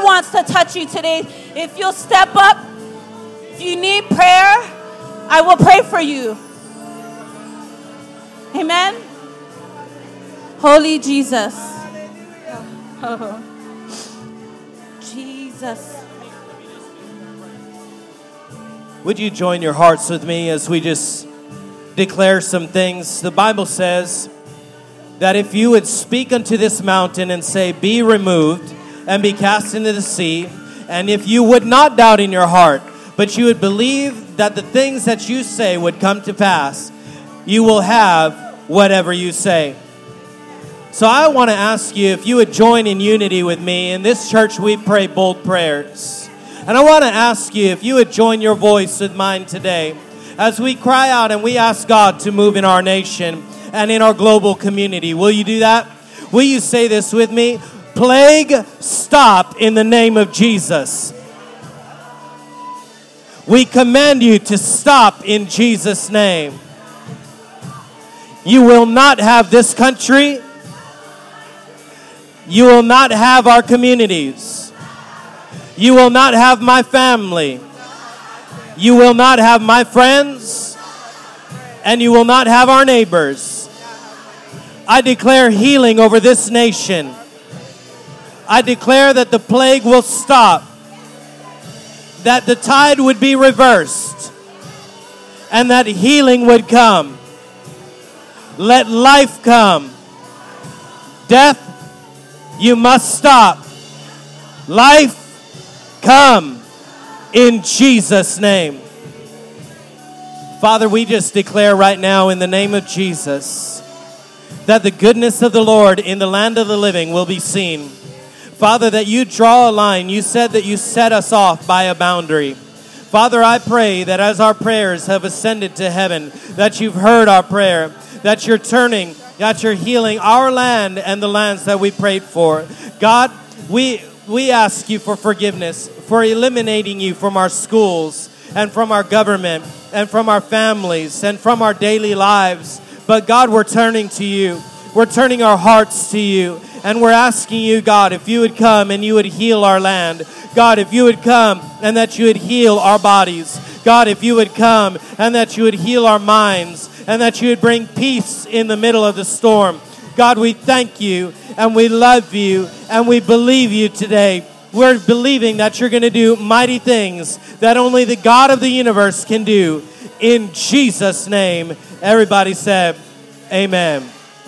wants to touch you today. If you'll step up, if you need prayer, I will pray for you. Amen. Holy Jesus. Oh. Jesus. Would you join your hearts with me as we just declare some things? The Bible says that if you would speak unto this mountain and say, be removed and be cast into the sea, and if you would not doubt in your heart, but you would believe that the things that you say would come to pass, you will have whatever you say. So I want to ask you if you would join in unity with me. In this church, we pray bold prayers. And I want to ask you if you would join your voice with mine today as we cry out and we ask God to move in our nation and in our global community. Will you do that? Will you say this with me? Plague, stop in the name of Jesus. We command you to stop in Jesus' name. You will not have this country. You will not have our communities. You will not have my family. You will not have my friends. And you will not have our neighbors. I declare healing over this nation. I declare that the plague will stop. That the tide would be reversed. And that healing would come. Let life come. Death, you must stop. Life, come in Jesus' name. Father, we just declare right now in the name of Jesus that the goodness of the Lord in the land of the living will be seen. Father, that you draw a line. You said that you set us off by a boundary. Father, I pray that as our prayers have ascended to heaven, that you've heard our prayer, that you're turning, that you're healing our land and the lands that we prayed for. God, we ask you for forgiveness, for eliminating you from our schools and from our government and from our families and from our daily lives. But God, we're turning to you. We're turning our hearts to you. And we're asking you, God, if you would come and you would heal our land. God, if you would come and that you would heal our bodies. God, if you would come and that you would heal our minds and that you would bring peace in the middle of the storm. God, we thank you and we love you and we believe you today. We're believing that you're going to do mighty things that only the God of the universe can do. In Jesus' name, everybody said, amen.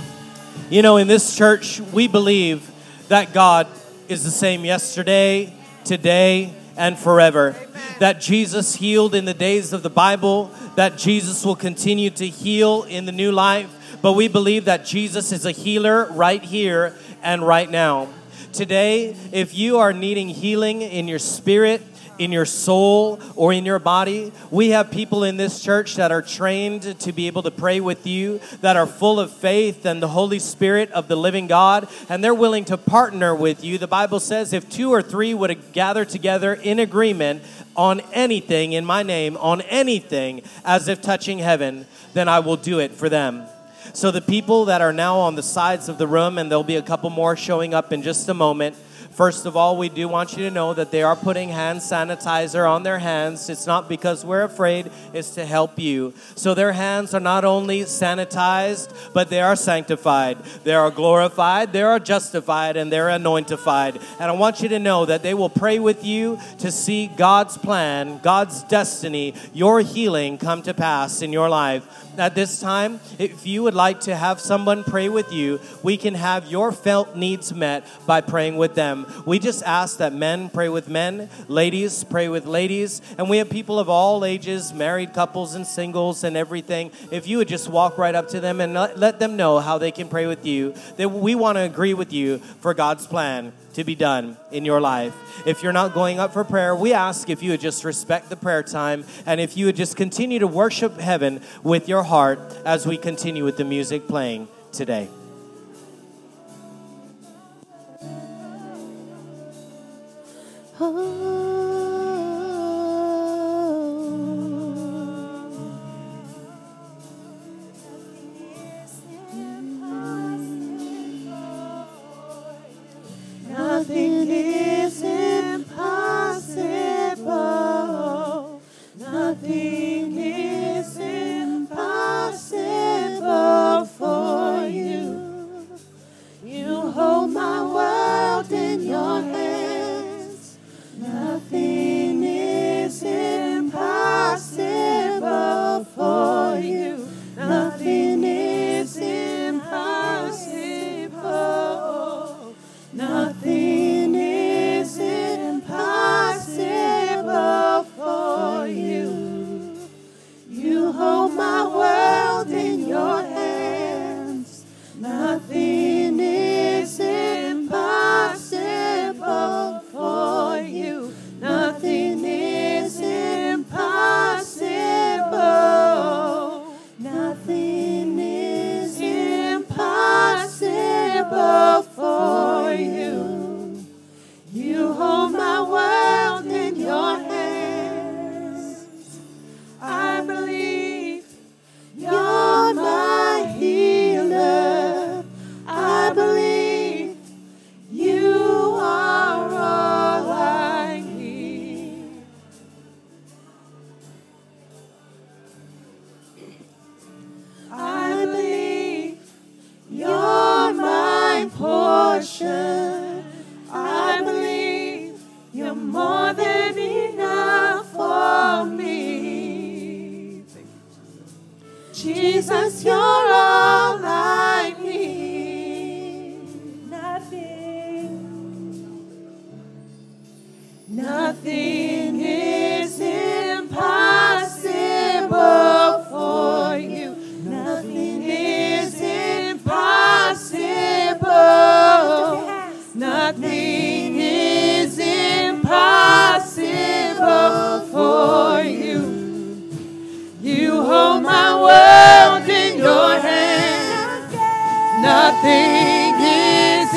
You know, in this church, we believe that God is the same yesterday, today, and forever. Amen. That Jesus healed in the days of the Bible, that Jesus will continue to heal in the new life. But we believe that Jesus is a healer right here and right now. Today, if you are needing healing in your spirit, in your soul, or in your body, we have people in this church that are trained to be able to pray with you, that are full of faith and the Holy Spirit of the living God, and they're willing to partner with you. The Bible says if 2 or 3 would gather together in agreement on anything in my name, on anything as if touching heaven, then I will do it for them. So the people that are now on the sides of the room, and there'll be a couple more showing up in just a moment. First of all, we do want you to know that they are putting hand sanitizer on their hands. It's not because we're afraid, it's to help you. So their hands are not only sanitized, but they are sanctified. They are glorified, they are justified, and they're anointified. And I want you to know that they will pray with you to see God's plan, God's destiny, your healing come to pass in your life. At this time, if you would like to have someone pray with you, we can have your felt needs met by praying with them. We just ask that men pray with men, ladies pray with ladies, and we have people of all ages, married couples and singles and everything. If you would just walk right up to them and let them know how they can pray with you, that we want to agree with you for God's plan to be done in your life. If you're not going up for prayer, we ask if you would just respect the prayer time and if you would just continue to worship heaven with your heart as we continue with the music playing today. Nothing is impossible. Jesus, you're all I need. Nothing is impossible for you. Nothing is impossible. Nothing is impossible for you. You hold my world in your hand. Nothing is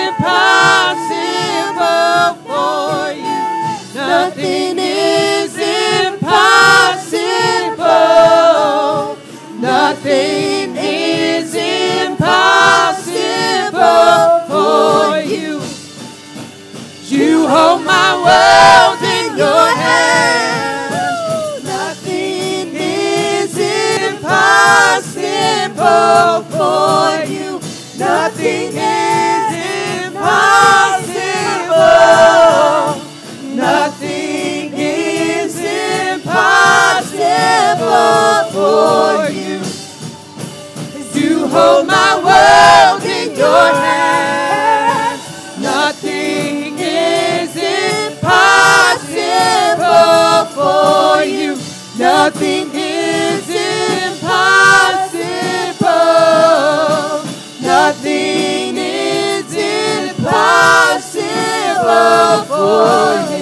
impossible for you. Nothing is impossible. Nothing is impossible for you. You hold my world in your hands. Nothing is impossible for you. Nothing is impossible. Nothing is impossible for you. You hold my world in your hands. Nothing is impossible for you. Nothing is impossible. Nothing is impossible for you.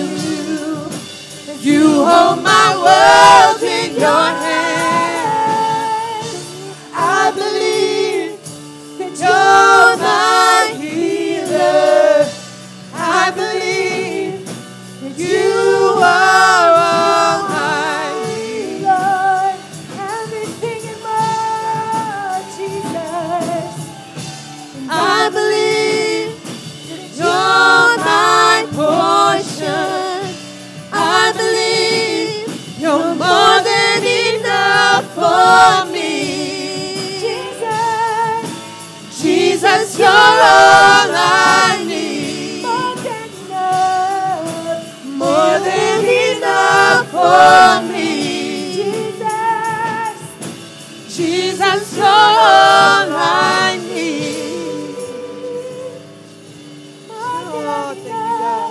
You hold my world in your hands. I believe that you're my healer. I believe that you are all I need. Lord, everything in more, Jesus. I believe that you're my portion. I believe you're more than enough for me. Jesus, Jesus, you're all I need. More than enough for me. Jesus, Jesus, you're all I need. Oh, thank you, God.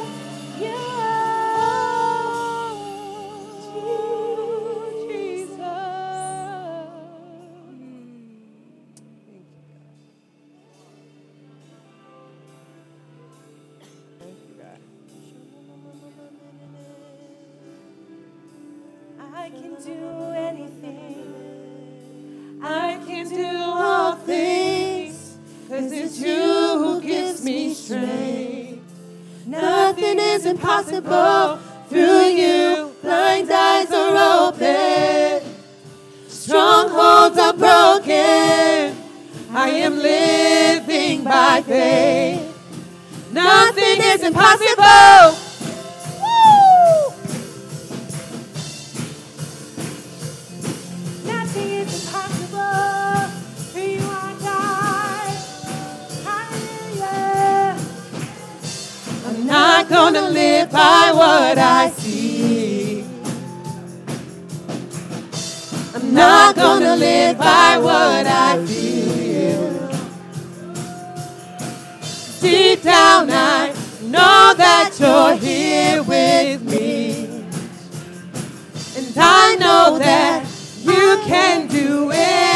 I can do anything. I can do all things, 'cause it's you who gives me strength. Nothing is impossible through you. Blind eyes are open. Strongholds are broken. I am living by faith. Nothing is impossible. Woo! Nothing is impossible for you and I. Hallelujah. I'm not gonna live by what I see. I'm not gonna live by what I feel. Deep down I know that you're here with me. And I know that you can do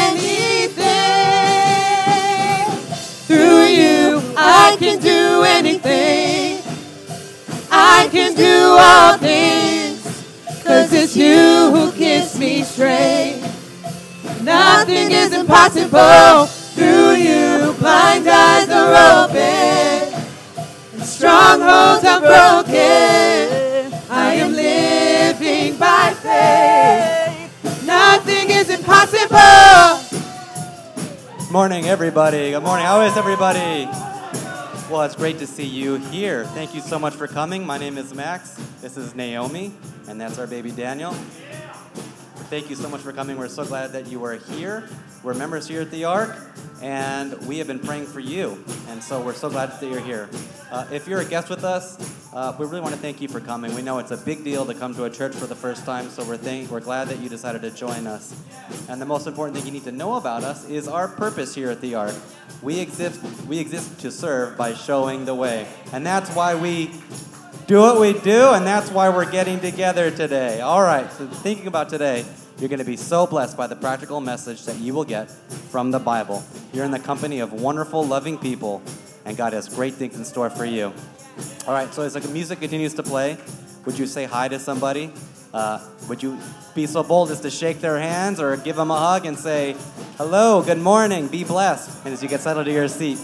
anything. Through you I can do anything. I can do all things, 'cause it's you who gives me strength. Nothing is impossible through you. Blind eyes are open, and strongholds are broken. I am living by faith. Nothing is impossible. Good morning, everybody. Good morning. How is everybody? Well, it's great to see you here. Thank you so much for coming. My name is Max. This is Naomi, and that's our baby Daniel. Thank you so much for coming. We're so glad that you are here. We're members here at the Ark, and we have been praying for you. And so we're so glad that you're here. If you're a guest with us, we really want to thank you for coming. We know it's a big deal to come to a church for the first time, so we're glad that you decided to join us. And the most important thing you need to know about us is our purpose here at the Ark. We exist to serve by showing the way. And that's why we do what we do, and that's why we're getting together today. All right, so thinking about today, you're going to be so blessed by the practical message that you will get from the Bible. You're in the company of wonderful, loving people, and God has great things in store for you. All right, so as the music continues to play, would you say hi to somebody? Would you be so bold as to shake their hands or give them a hug and say, hello, good morning, be blessed, and as you get settled to your seats.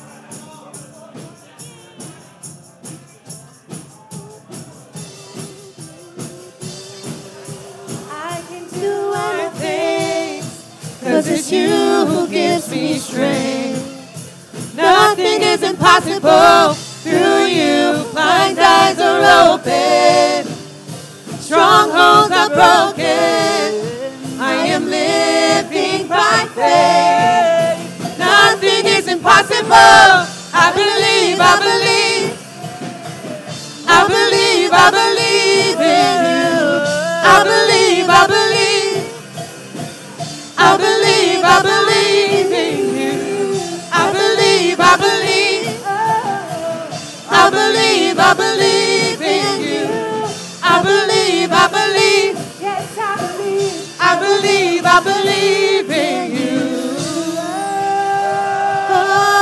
I can do all things, 'cause it's you who gives me strength. Nothing is impossible through you. Blind eyes are open, strongholds are broken. I am living by faith. Nothing is impossible. I believe, I believe. I believe, I believe in you. I believe, I believe. I believe, I believe in you. I believe, I believe. I believe, I believe in you. I believe, I believe. Yes, I believe. I believe, I believe in you. Oh.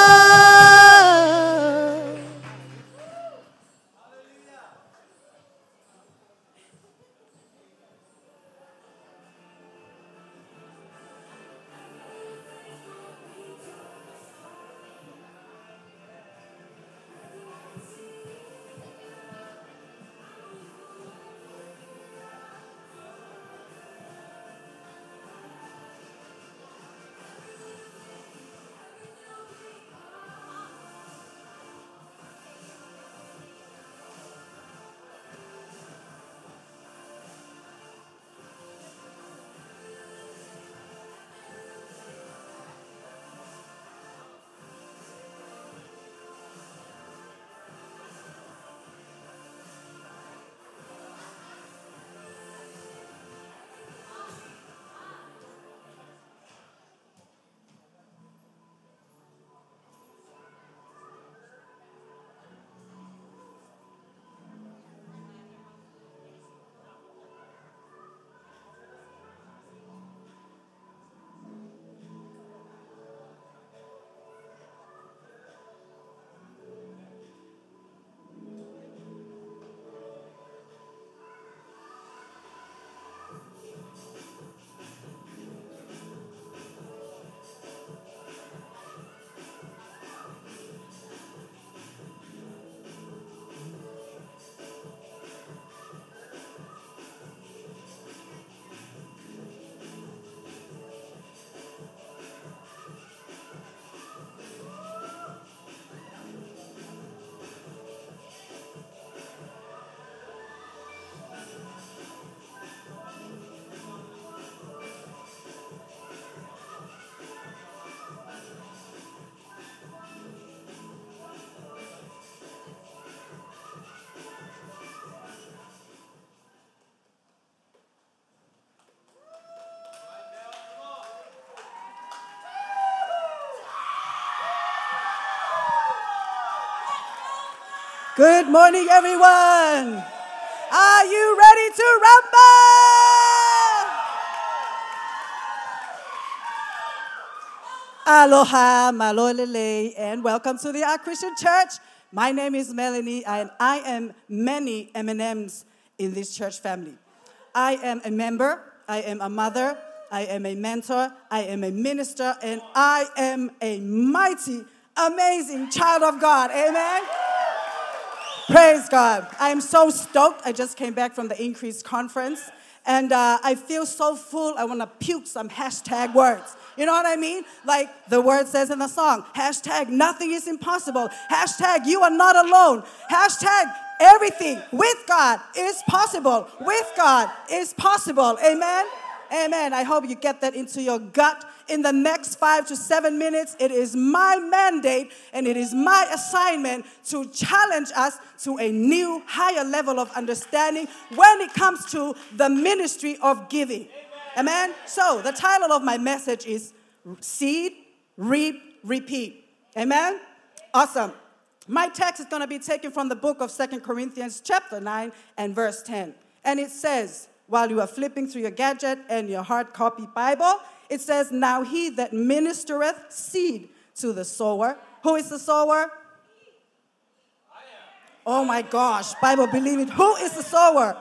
Good morning, everyone. Are you ready to rumble? Aloha, malolele, and welcome to the Ark Christian Church. My name is Melanie, and I am many M&Ms in this church family. I am a member, I am a mother, I am a mentor, I am a minister, and I am a mighty, amazing child of God. Amen? Praise God. I am so stoked. I just came back from the Increase Conference, and I feel so full. I want to puke some hashtag words. You know what I mean? Like the word says in the song, hashtag nothing is impossible. Hashtag you are not alone. Hashtag everything with God is possible. With God is possible. Amen? Amen. I hope you get that into your gut, in the next 5 to 7 minutes, it is my mandate and it is my assignment to challenge us to a new, higher level of understanding when it comes to the ministry of giving. Amen? So, the title of my message is Seed, Reap, Repeat. Amen? Awesome. My text is going to be taken from the book of 2 Corinthians chapter 9 and verse 10. And it says, while you are flipping through your gadget and your hard copy Bible, it says, now he that ministereth seed to the sower. Who is the sower? Oh my gosh, Bible believe it. Who is the sower?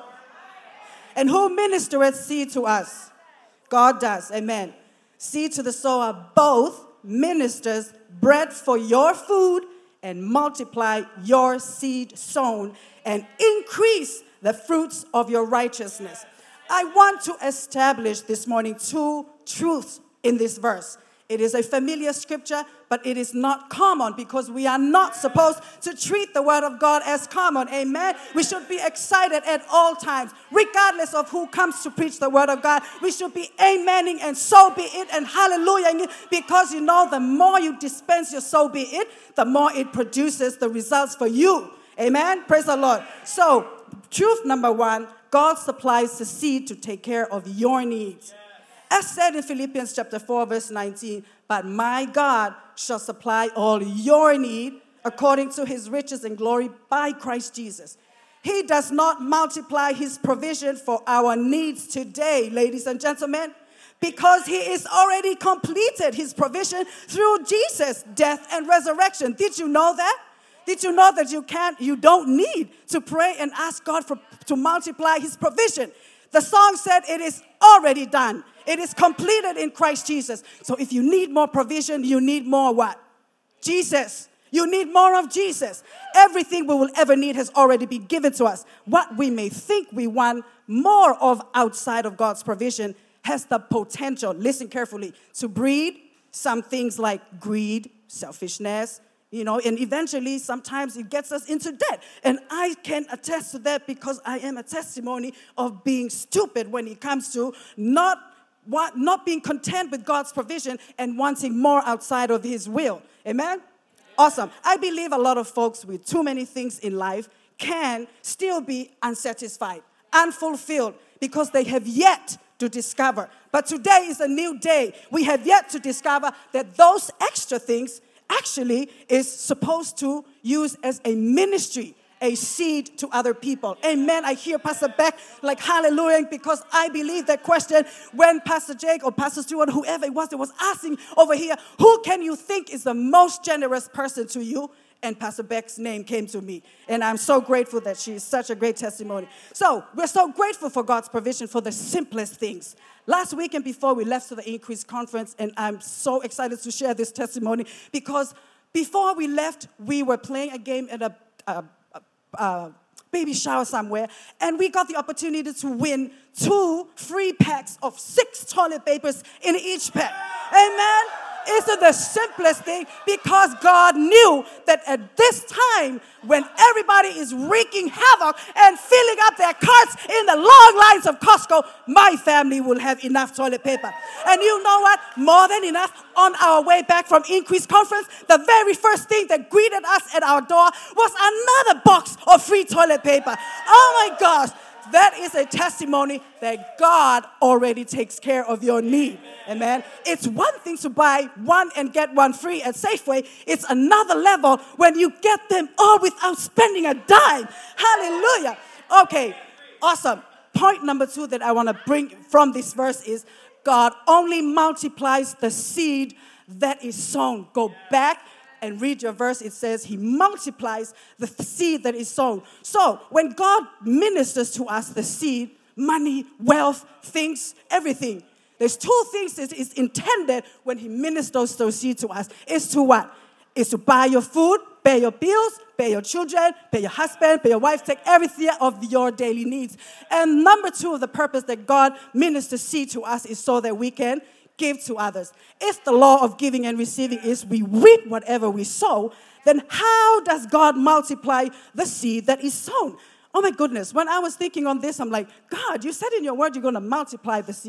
And who ministereth seed to us? God does, amen. Seed to the sower, both ministers bread for your food and multiply your seed sown and increase the fruits of your righteousness. I want to establish this morning 2 truths in this verse. It is a familiar scripture, but it is not common because we are not supposed to treat the word of God as common. Amen. We should be excited at all times, regardless of who comes to preach the word of God. We should be amening and so be it and hallelujah, because you know the more you dispense your so be it, the more it produces the results for you. Amen. Praise the Lord. So, truth number 1, God supplies the seed to take care of your needs. As said in Philippians chapter 4, verse 19, but my God shall supply all your need according to his riches and glory by Christ Jesus. He does not multiply his provision for our needs today, ladies and gentlemen, because he is already completed his provision through Jesus' death and resurrection. Did you know that? Did you know that you don't need to pray and ask God to multiply his provision? The song said it is already done. It is completed in Christ Jesus. So if you need more provision, you need more what? Jesus. You need more of Jesus. Everything we will ever need has already been given to us. What we may think we want more of outside of God's provision has the potential, listen carefully, to breed some things like greed, selfishness, and eventually sometimes it gets us into debt. And I can attest to that because I am a testimony of being stupid when it comes to not being content with God's provision and wanting more outside of his will. Amen? Awesome. I believe a lot of folks with too many things in life can still be unsatisfied, unfulfilled, because they have yet to discover. But today is a new day. We have yet to discover that those extra things actually is supposed to use as a ministry, a seed to other people. Amen. I hear Pastor Beck like hallelujah, because I believe that question when Pastor Jake or Pastor Stewart, whoever it was that was asking over here, who can you think is the most generous person to you? And Pastor Beck's name came to me. And I'm so grateful that she is such a great testimony. So we're so grateful for God's provision for the simplest things. Last weekend before we left to the Increase Conference, and I'm so excited to share this testimony because before we left, we were playing a game at a baby shower somewhere, and we got the opportunity to win 2 free packs of 6 toilet papers in each pack. Amen. Isn't the simplest thing, because God knew that at this time when everybody is wreaking havoc and filling up their carts in the long lines of Costco, my family will have enough toilet paper. And you know what? More than enough. On our way back from Increase Conference, the very first thing that greeted us at our door was another box of free toilet paper. Oh my gosh. That is a testimony that God already takes care of your need. Amen. It's one thing to buy 1 and get 1 free at Safeway. It's another level when you get them all without spending a dime. Hallelujah. Okay, awesome. Point number 2 that I want to bring from this verse is God only multiplies the seed that is sown. Go back and read your verse. It says he multiplies the seed that is sown. So when God ministers to us the seed, money, wealth, things, everything, there's 2 things that is intended when he ministers those seeds to us. Is to what? Is to buy your food, pay your bills, pay your children, pay your husband, pay your wife, take everything of your daily needs. And number 2 of the purpose that God ministers seed to us is so that we can give to others. If the law of giving and receiving is we reap whatever we sow, then how does God multiply the seed that is sown? Oh my goodness, when I was thinking on this, I'm like, God, you said in your word you're going to multiply the seed.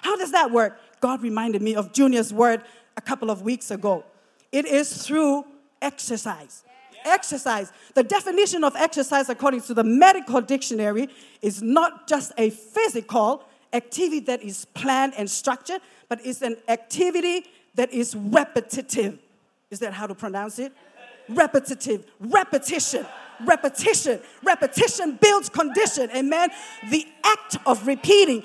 How does that work? God reminded me of Junior's word a couple of weeks ago. It is through exercise. Exercise. The definition of exercise, according to the medical dictionary, is not just a physical activity that is planned and structured, but it's an activity that is repetitive. Is that how to pronounce it? Repetitive. Repetition. Repetition. Repetition builds condition. Amen. The act of repeating,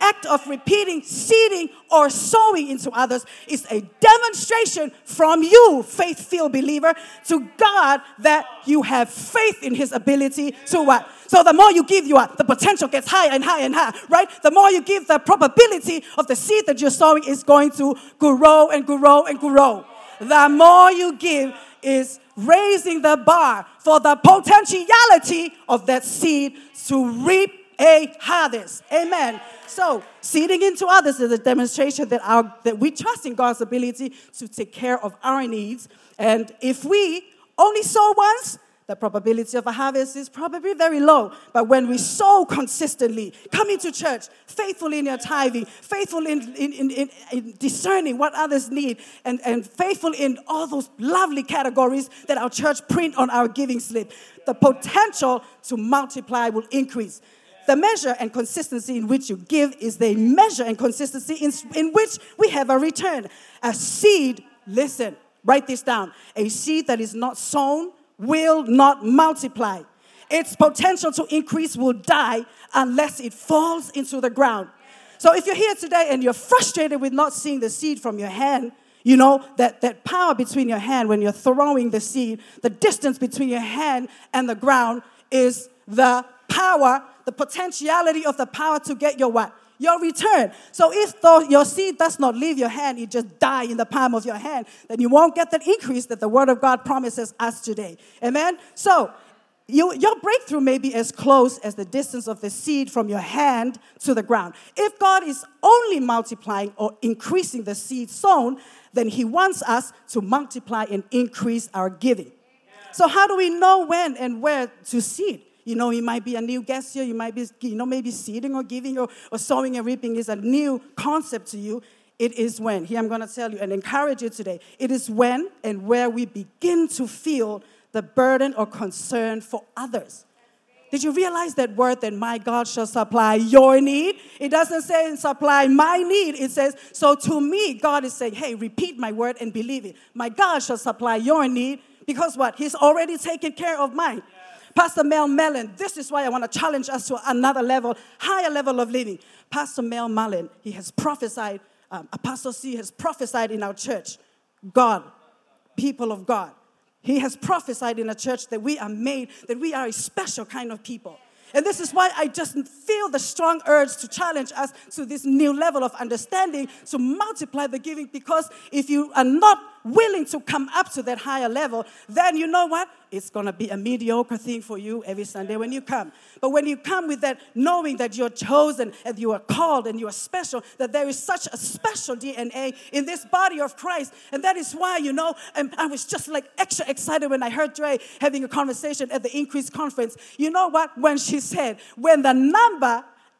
seeding or sowing into others is a demonstration from you, faith-filled believer, to God that you have faith in his ability to what? So the more you give, the potential gets higher and higher and higher, right? The more you give, the probability of the seed that you're sowing is going to grow and grow and grow. The more you give is raising the bar for the potentiality of that seed to reap a harvest. Amen. So, seeding into others is a demonstration that we trust in God's ability to take care of our needs. And if we only sow once, the probability of a harvest is probably very low. But when we sow consistently, coming to church, faithful in your tithing, faithful in discerning what others need, and faithful in all those lovely categories that our church print on our giving slip, the potential to multiply will increase. The measure and consistency in which you give is the measure and consistency in which we have a return. A seed, listen, write this down. A seed that is not sown will not multiply. Its potential to increase will die unless it falls into the ground. So if you're here today and you're frustrated with not seeing the seed from your hand, you know, that power between your hand when you're throwing the seed, the distance between your hand and the ground is the power, the potentiality of the power to get your what? Your return. So if your seed does not leave your hand, it just die in the palm of your hand, then you won't get that increase that the Word of God promises us today. Amen? So your breakthrough may be as close as the distance of the seed from your hand to the ground. If God is only multiplying or increasing the seed sown, then he wants us to multiply and increase our giving. So how do we know when and where to seed? You know, you might be a new guest here. You might be, maybe seeding or giving or sowing and reaping is a new concept to you. It is when. Here I'm going to tell you and encourage you today. It is when and where we begin to feel the burden or concern for others. Did you realize that word that my God shall supply your need? It doesn't say supply my need. It says, so to me, God is saying, hey, repeat my word and believe it. My God shall supply your need because what? He's already taken care of mine. Pastor Mel Mellon, this is why I want to challenge us to another level, higher level of living. Pastor Mel Mellon, he has prophesied, Apostle C has prophesied in our church, God, people of God. He has prophesied in a church that we are made, that we are a special kind of people. And this is why I just feel the strong urge to challenge us to this new level of understanding, to multiply the giving, because if you are not willing to come up to that higher level, then you know what? It's going to be a mediocre thing for you every Sunday when you come. But when you come with that knowing that you're chosen and you are called and you are special, that there is such a special DNA in this body of Christ. And that is why, and I was just like extra excited when I heard Dre having a conversation at the Increase Conference. You know what? When she said, when the number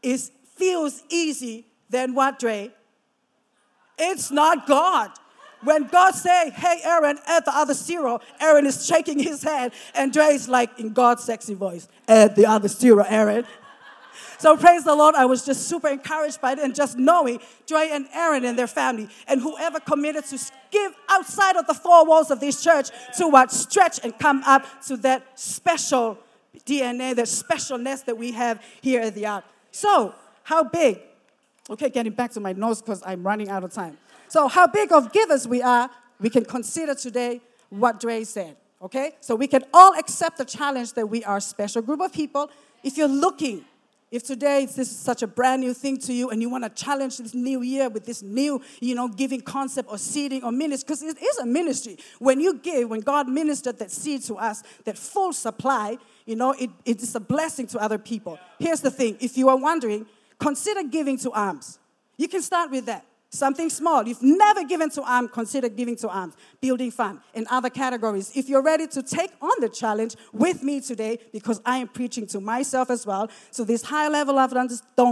feels easy, then what, Dre? It's not God. When God say, hey, Aaron, add the other zero, Aaron is shaking his head, and Dre's like, in God's sexy voice, add the other zero, Aaron. So praise the Lord, I was just super encouraged by it, and just knowing Dre and Aaron and their family, and whoever committed to give outside of the four walls of this church to what? Stretch and come up to that special DNA, that specialness that we have here at the Ark. So, how big? Okay, getting back to my notes because I'm running out of time. So how big of givers we are, we can consider today what Dre said, okay? So we can all accept the challenge that we are a special group of people. If you're looking, if today this is such a brand new thing to you and you want to challenge this new year with this new, giving concept or seeding or ministry, because it is a ministry. When you give, when God ministered that seed to us, that full supply, it is a blessing to other people. Here's the thing. If you are wondering, consider giving to alms. You can start with that. Something small. You've never given to alms, consider giving to alms, building fund, and other categories. If you're ready to take on the challenge with me today, because I am preaching to myself as well, so this high level of don't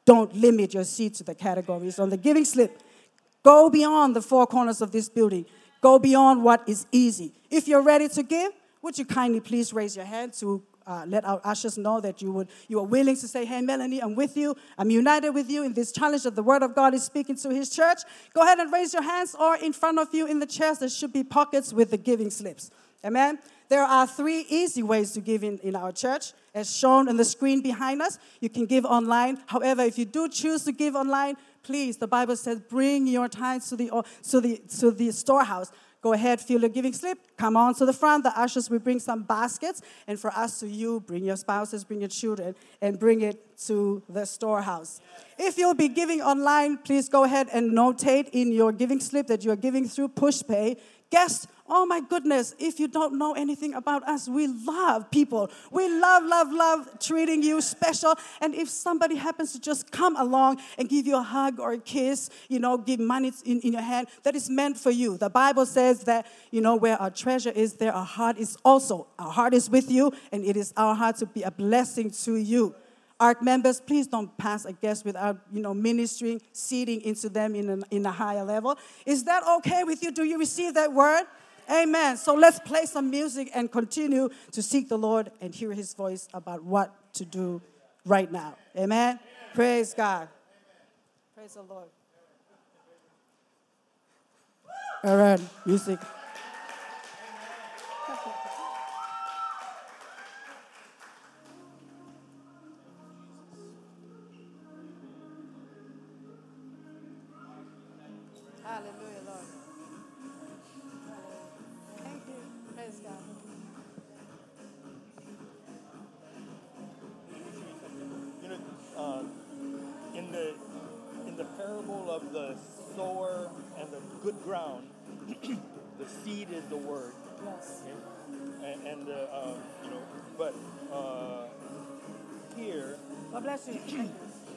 don't limit your seed to the categories on the giving slip. Go beyond the four corners of this building. Go beyond what is easy. If you're ready to give, would you kindly please raise your hand to let our ushers know that you are willing to say, hey, Melanie, I'm with you. I'm united with you in this challenge that the Word of God is speaking to His church. Go ahead and raise your hands, or in front of you in the chairs, there should be pockets with the giving slips. Amen? There are 3 easy ways to give in our church, as shown on the screen behind us. You can give online. However, if you do choose to give online, please, the Bible says, bring your tithes to the storehouse. Go ahead, fill your giving slip. Come on to the front. The ushers will bring some baskets. And for us to you, bring your spouses, bring your children, and bring it to the storehouse. If you'll be giving online, please go ahead and notate in your giving slip that you're giving through PushPay. Guests, oh my goodness, if you don't know anything about us, we love people. We love treating you special. And if somebody happens to just come along and give you a hug or a kiss, give money in your hand, that is meant for you. The Bible says that, where our treasure is, there our heart is also. Our heart is with you, and it is our heart to be a blessing to you. ARC members, please don't pass a guest without, ministering, seeding into them in a higher level. Is that okay with you? Do you receive that word? Amen. So let's play some music and continue to seek the Lord and hear His voice about what to do right now. Amen. Praise God. Praise the Lord. All right, music. Hallelujah, Lord. Thank you. Praise God. In the parable of the sower and the good ground, the seed is the word. Yes. Okay? But here, God bless you. Thank you.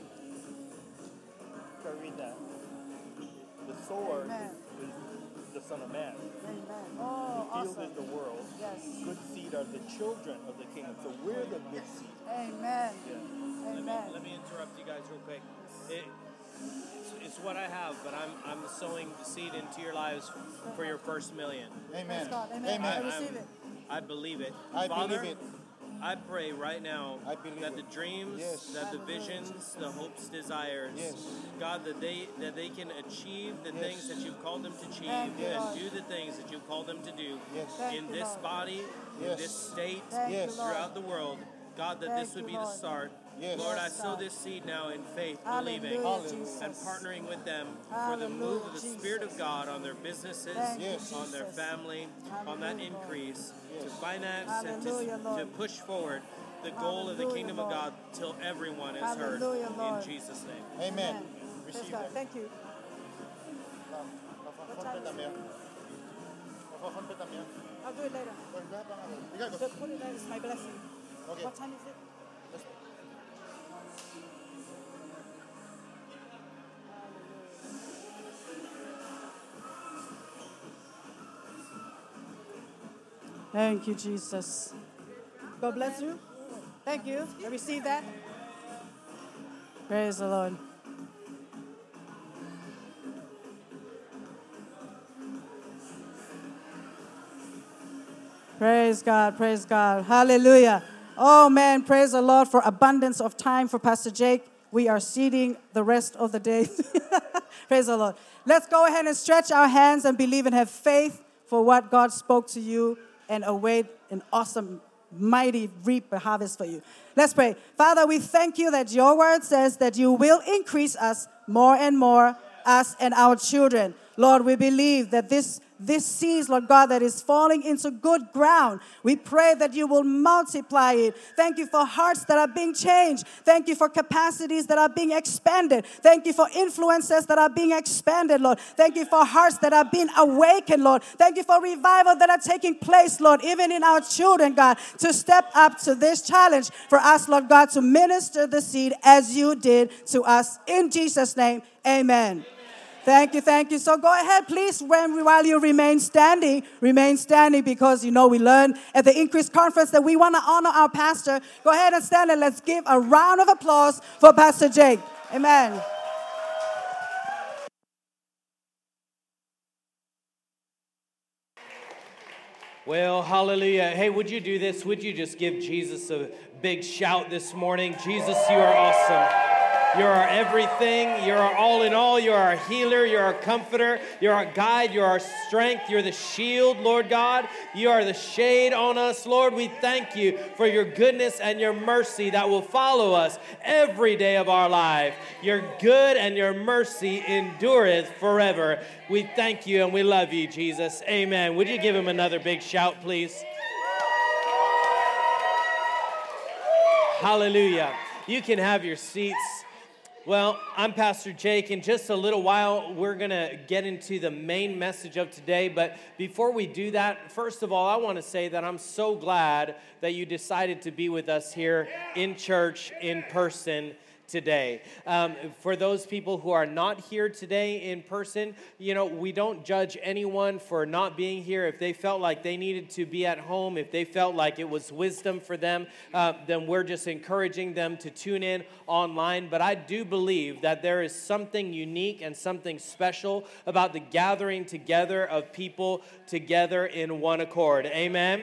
can I read that? The sower Amen. is the Son of Man. Amen. The Oh, field awesome. is the world. Yes. Good seed are the children of the kingdom. So we're the good seed. Amen. Yeah. Amen. Let me interrupt you guys real quick. It's what I have, but I'm sowing the seed into your lives for your first million. Praise Amen. God. Amen. I Amen. receive it. I believe it. I Father, believe it. I pray right now I believe that the it. dreams, Yes. that the Hallelujah, visions, Jesus. the hopes, desires, Yes. God, that they can achieve the Yes. things that you've called them to achieve, Thank you, and Lord. do the things that you've called them to do Yes. Thank in you, this Lord. body, in Yes. this state, Thank Yes. you, Lord. throughout the world. God, that Thank this would you, be the Lord. start. Yes. Lord, I Yes, sow God. this seed now in faith, Hallelujah, believing, Jesus. and partnering with them for Hallelujah, the move of the Spirit Jesus. of God on their businesses, Thank you, Yes. on their Jesus. family, on that Hallelujah, Lord. increase, to Yes. finance and Hallelujah, to Lord. push forward the goal of the Hallelujah, kingdom of Lord. God till everyone is heard. Hallelujah, Lord. In Jesus' name. Amen. Praise Receive God. that. Thank you. I'll do it later. Just put it there. It's my blessing. Okay. What time is it? Thank you, Jesus. God bless you. Thank you. I receive that. Praise the Lord. Praise God, praise God. Hallelujah. Oh man, praise the Lord for abundance of time for Pastor Jake. We are seeding the rest of the day. Praise the Lord. Let's go ahead and stretch our hands and believe and have faith for what God spoke to you and await an awesome, mighty reap a harvest for you. Let's pray. Father, we thank you that your word says that you will increase us more and more, us and our children. Lord, we believe that this seed, Lord God, that is falling into good ground. We pray that you will multiply it. Thank you for hearts that are being changed. Thank you for capacities that are being expanded. Thank you for influences that are being expanded, Lord. Thank you for hearts that are being awakened, Lord. Thank you for revival that are taking place, Lord, even in our children, God, to step up to this challenge for us, Lord God, to minister the seed as you did to us. In Jesus' name, amen. Thank you, thank you. So go ahead, please, while you remain standing because, we learned at the Increase Conference that we want to honor our pastor. Go ahead and stand and let's give a round of applause for Pastor Jake. Amen. Well, hallelujah. Hey, would you do this? Would you just give Jesus a big shout this morning? Jesus, you are awesome. You're our everything. You're our all in all. You're our healer. You're our comforter. You're our guide. You're our strength. You're the shield, Lord God. You are the shade on us, Lord. We thank you for your goodness and your mercy that will follow us every day of our life. Your good and your mercy endureth forever. We thank you and we love you, Jesus. Amen. Would you give him another big shout, please? Hallelujah. You can have your seats. Well, I'm Pastor Jake. In just a little while, we're going to get into the main message of today. But before we do that, first of all, I want to say that I'm so glad that you decided to be with us here in church, in person today. For those people who are not here today in person, you know, we don't judge anyone for not being here. If they felt like they needed to be at home, if they felt like it was wisdom for them, then we're just encouraging them to tune in online. But I do believe that there is something unique and something special about the gathering together of people together in one accord. Amen.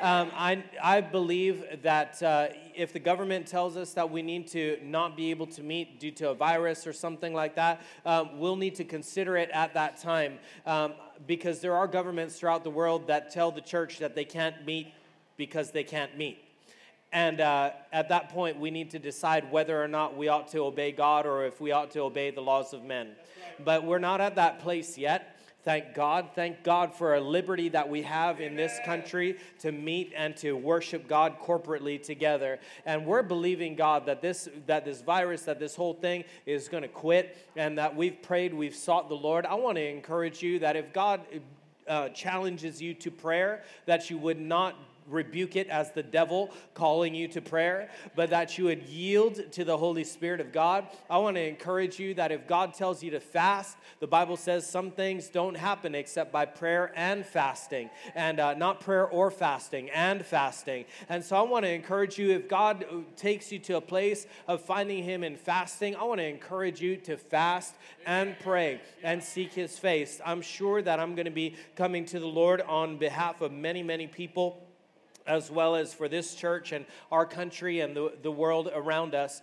I believe that if the government tells us that we need to not be able to meet due to a virus or something like that, we'll need to consider it at that time, because there are governments throughout the world that tell the church that they can't meet because they can't meet. And at that point, we need to decide whether or not we ought to obey God or if we ought to obey the laws of men. But we're not at that place yet. Thank God. Thank God for a liberty that we have in this country to meet and to worship God corporately together. And we're believing God that this virus, that this whole thing is going to quit, and that we've prayed, we've sought the Lord. I want to encourage you that if God challenges you to prayer, that you would not rebuke it as the devil calling you to prayer, but that you would yield to the Holy Spirit of God. I want to encourage you that if God tells you to fast, the Bible says some things don't happen except by prayer and fasting, and not prayer or fasting, and fasting. And so I want to encourage you, if God takes you to a place of finding him in fasting, I want to encourage you to fast and pray and seek his face. I'm sure that I'm going to be coming to the Lord on behalf of many, many people, as well as for this church and our country and the world around us.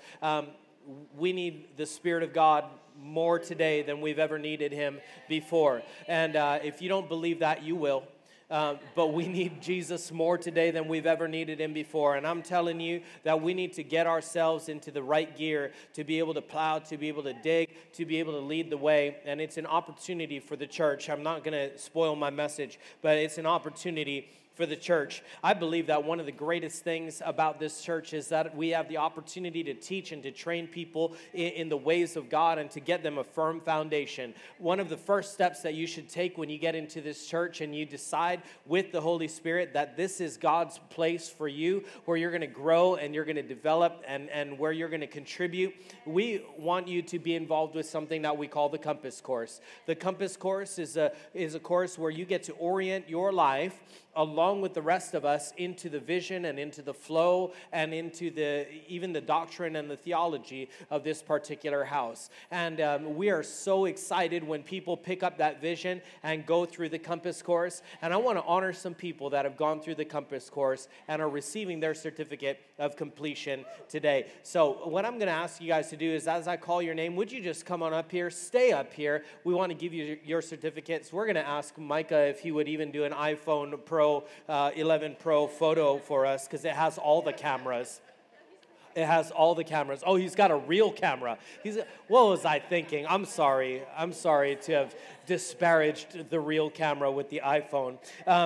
We need the Spirit of God more today than we've ever needed him before. And if you don't believe that, you will. But we need Jesus more today than we've ever needed him before. And I'm telling you that we need to get ourselves into the right gear to be able to plow, to be able to dig, to be able to lead the way. And it's an opportunity for the church. I'm not going to spoil my message, but it's an opportunity for the church. I believe that one of the greatest things about this church is that we have the opportunity to teach and to train people in the ways of God and to get them a firm foundation. One of the first steps that you should take when you get into this church and you decide with the Holy Spirit that this is God's place for you, where you're going to grow and you're going to develop and where you're going to contribute, we want you to be involved with something that we call the Compass Course. The Compass Course is a course where you get to orient your life along with the rest of us into the vision and into the flow and into even the doctrine and the theology of this particular house. And we are so excited when people pick up that vision and go through the Compass Course. And I want to honor some people that have gone through the Compass Course and are receiving their certificate of completion today. So what I'm going to ask you guys to do is, as I call your name, would you just come on up here, stay up here. We want to give you your certificates. We're going to ask Micah if he would even do an iPhone Pro 11 Pro photo for us, because it has all the cameras. It has all the cameras. Oh, he's got a real camera. What was I thinking? I'm sorry to have disparaged the real camera with the iPhone.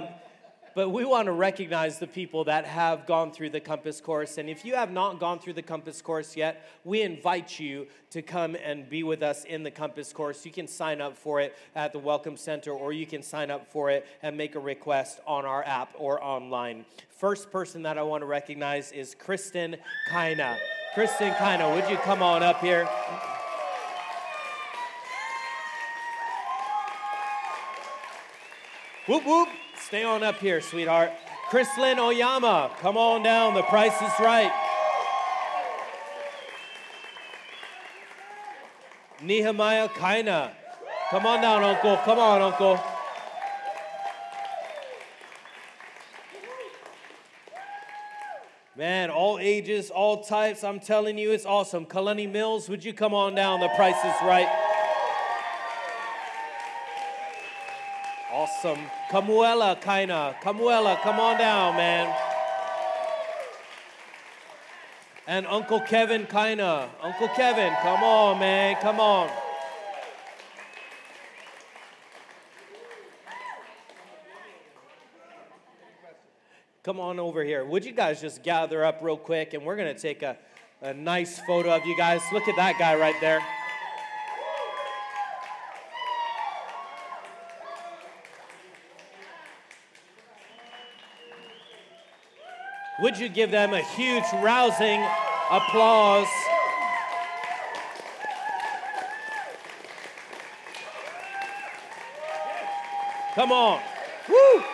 But we want to recognize the people that have gone through the Compass Course. And if you have not gone through the Compass Course yet, we invite you to come and be with us in the Compass Course. You can sign up for it at the Welcome Center, or you can sign up for it and make a request on our app or online. First person that I want to recognize is Kristen Kaina. Kristen Kaina, would you come on up here? Whoop, whoop. Stay on up here, sweetheart. Chrislyn Oyama, come on down. The price is right. Nehemiah Kaina. Come on down, Uncle. Come on, Uncle. Man, all ages, all types, I'm telling you, it's awesome. Kalani Mills, would you come on down? The price is right. Awesome. Kamuela Kaina. Kamuela, come on down, man. And Uncle Kevin Kaina. Uncle Kevin, come on, man. Come on. Come on over here. Would you guys just gather up real quick, and we're going to take a nice photo of you guys. Look at that guy right there. Would you give them a huge, rousing applause? Come on. Woo!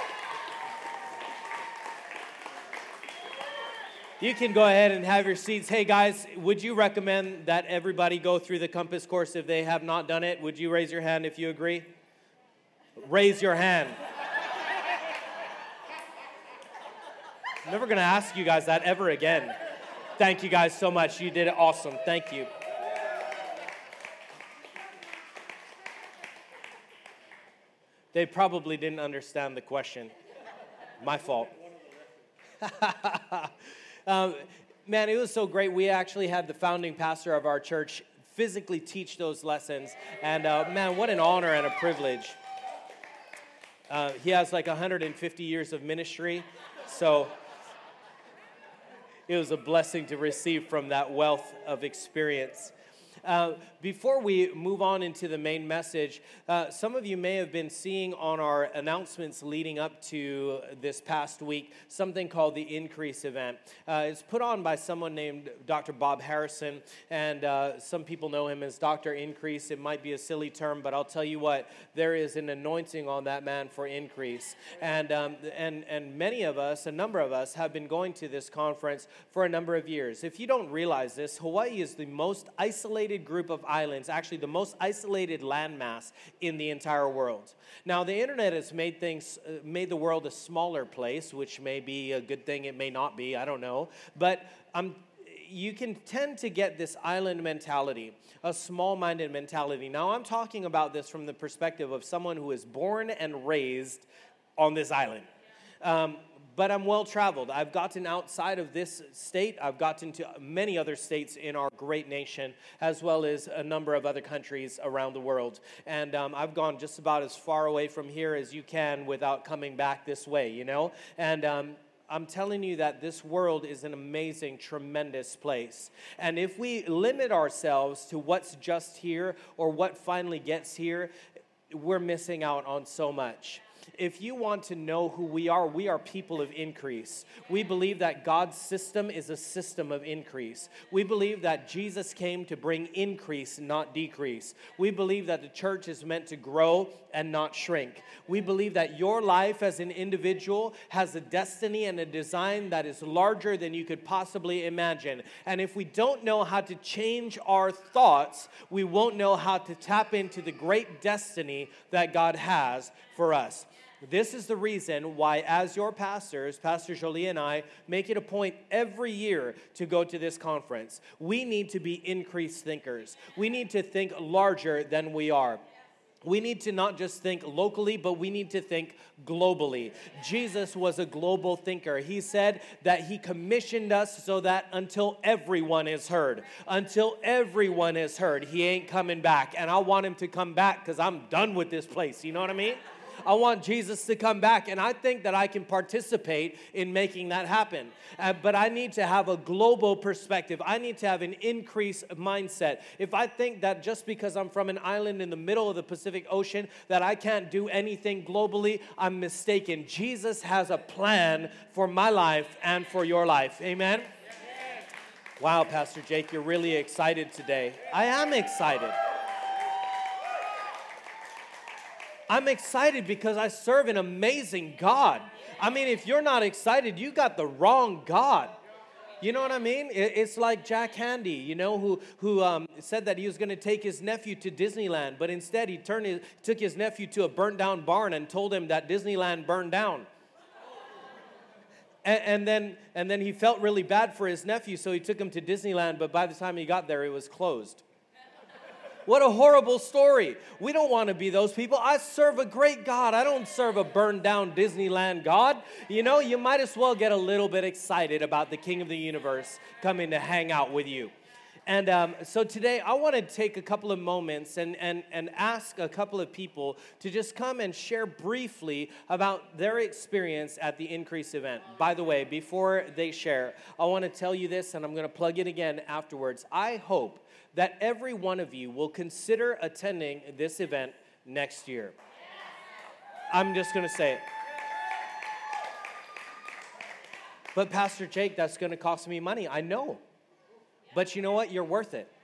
You can go ahead and have your seats. Hey guys, would you recommend that everybody go through the Compass course if they have not done it? Would you raise your hand if you agree? Raise your hand. I'm never going to ask you guys that ever again. Thank you guys so much. You did it awesome. Thank you. They probably didn't understand the question. My fault. Man, it was so great. We actually had the founding pastor of our church physically teach those lessons. And man, what an honor and a privilege. He has like 150 years of ministry. So it was a blessing to receive from that wealth of experience. Before we move on into the main message, some of you may have been seeing on our announcements leading up to this past week something called the Increase event. It's put on by someone named Dr. Bob Harrison, and some people know him as Dr. Increase. It might be a silly term, but I'll tell you what, there is an anointing on that man for increase. And many of us, a number of us, have been going to this conference for a number of years. If you don't realize this, Hawaii is the most isolated group of islands, actually the most isolated landmass in the entire world. Now, the internet has made the world a smaller place, which may be a good thing, it may not be, I don't know. But you can tend to get this island mentality, a small-minded mentality. Now, I'm talking about this from the perspective of someone who is born and raised on this island. But I'm well-traveled. I've gotten outside of this state. I've gotten to many other states in our great nation, as well as a number of other countries around the world. And I've gone just about as far away from here as you can without coming back this way, you know? And I'm telling you that this world is an amazing, tremendous place. And if we limit ourselves to what's just here or what finally gets here, we're missing out on so much. If you want to know who we are people of increase. We believe that God's system is a system of increase. We believe that Jesus came to bring increase, not decrease. We believe that the church is meant to grow and not shrink. We believe that your life as an individual has a destiny and a design that is larger than you could possibly imagine. And if we don't know how to change our thoughts, we won't know how to tap into the great destiny that God has for us. This is the reason why, as your pastors, Pastor Jolie and I, make it a point every year to go to this conference. We need to be increased thinkers. We need to think larger than we are. We need to not just think locally, but we need to think globally. Jesus was a global thinker. He said that he commissioned us so that until everyone is heard, he ain't coming back. And I want him to come back because I'm done with this place. You know what I mean? I want Jesus to come back, and I think that I can participate in making that happen. But I need to have a global perspective. I need to have an increased mindset. If I think that just because I'm from an island in the middle of the Pacific Ocean that I can't do anything globally, I'm mistaken. Jesus has a plan for my life and for your life. Amen? Wow, Pastor Jake, you're really excited today. I am excited. I'm excited because I serve an amazing God. I mean, if you're not excited, you got the wrong God. You know what I mean? It's like Jack Handy, you know, who said that he was going to take his nephew to Disneyland, but instead he took his nephew to a burnt down barn and told him that Disneyland burned down. And then he felt really bad for his nephew, so he took him to Disneyland, but by the time he got there, it was closed. What a horrible story. We don't want to be those people. I serve a great God. I don't serve a burned down Disneyland God. You know, you might as well get a little bit excited about the King of the universe coming to hang out with you. And so today I want to take a couple of moments and ask a couple of people to just come and share briefly about their experience at the Increase event. By the way, before they share, I want to tell you this, and I'm going to plug it again afterwards. I hope that every one of you will consider attending this event next year. I'm just going to say it. But Pastor Jake, that's going to cost me money. I know. But you know what? You're worth it.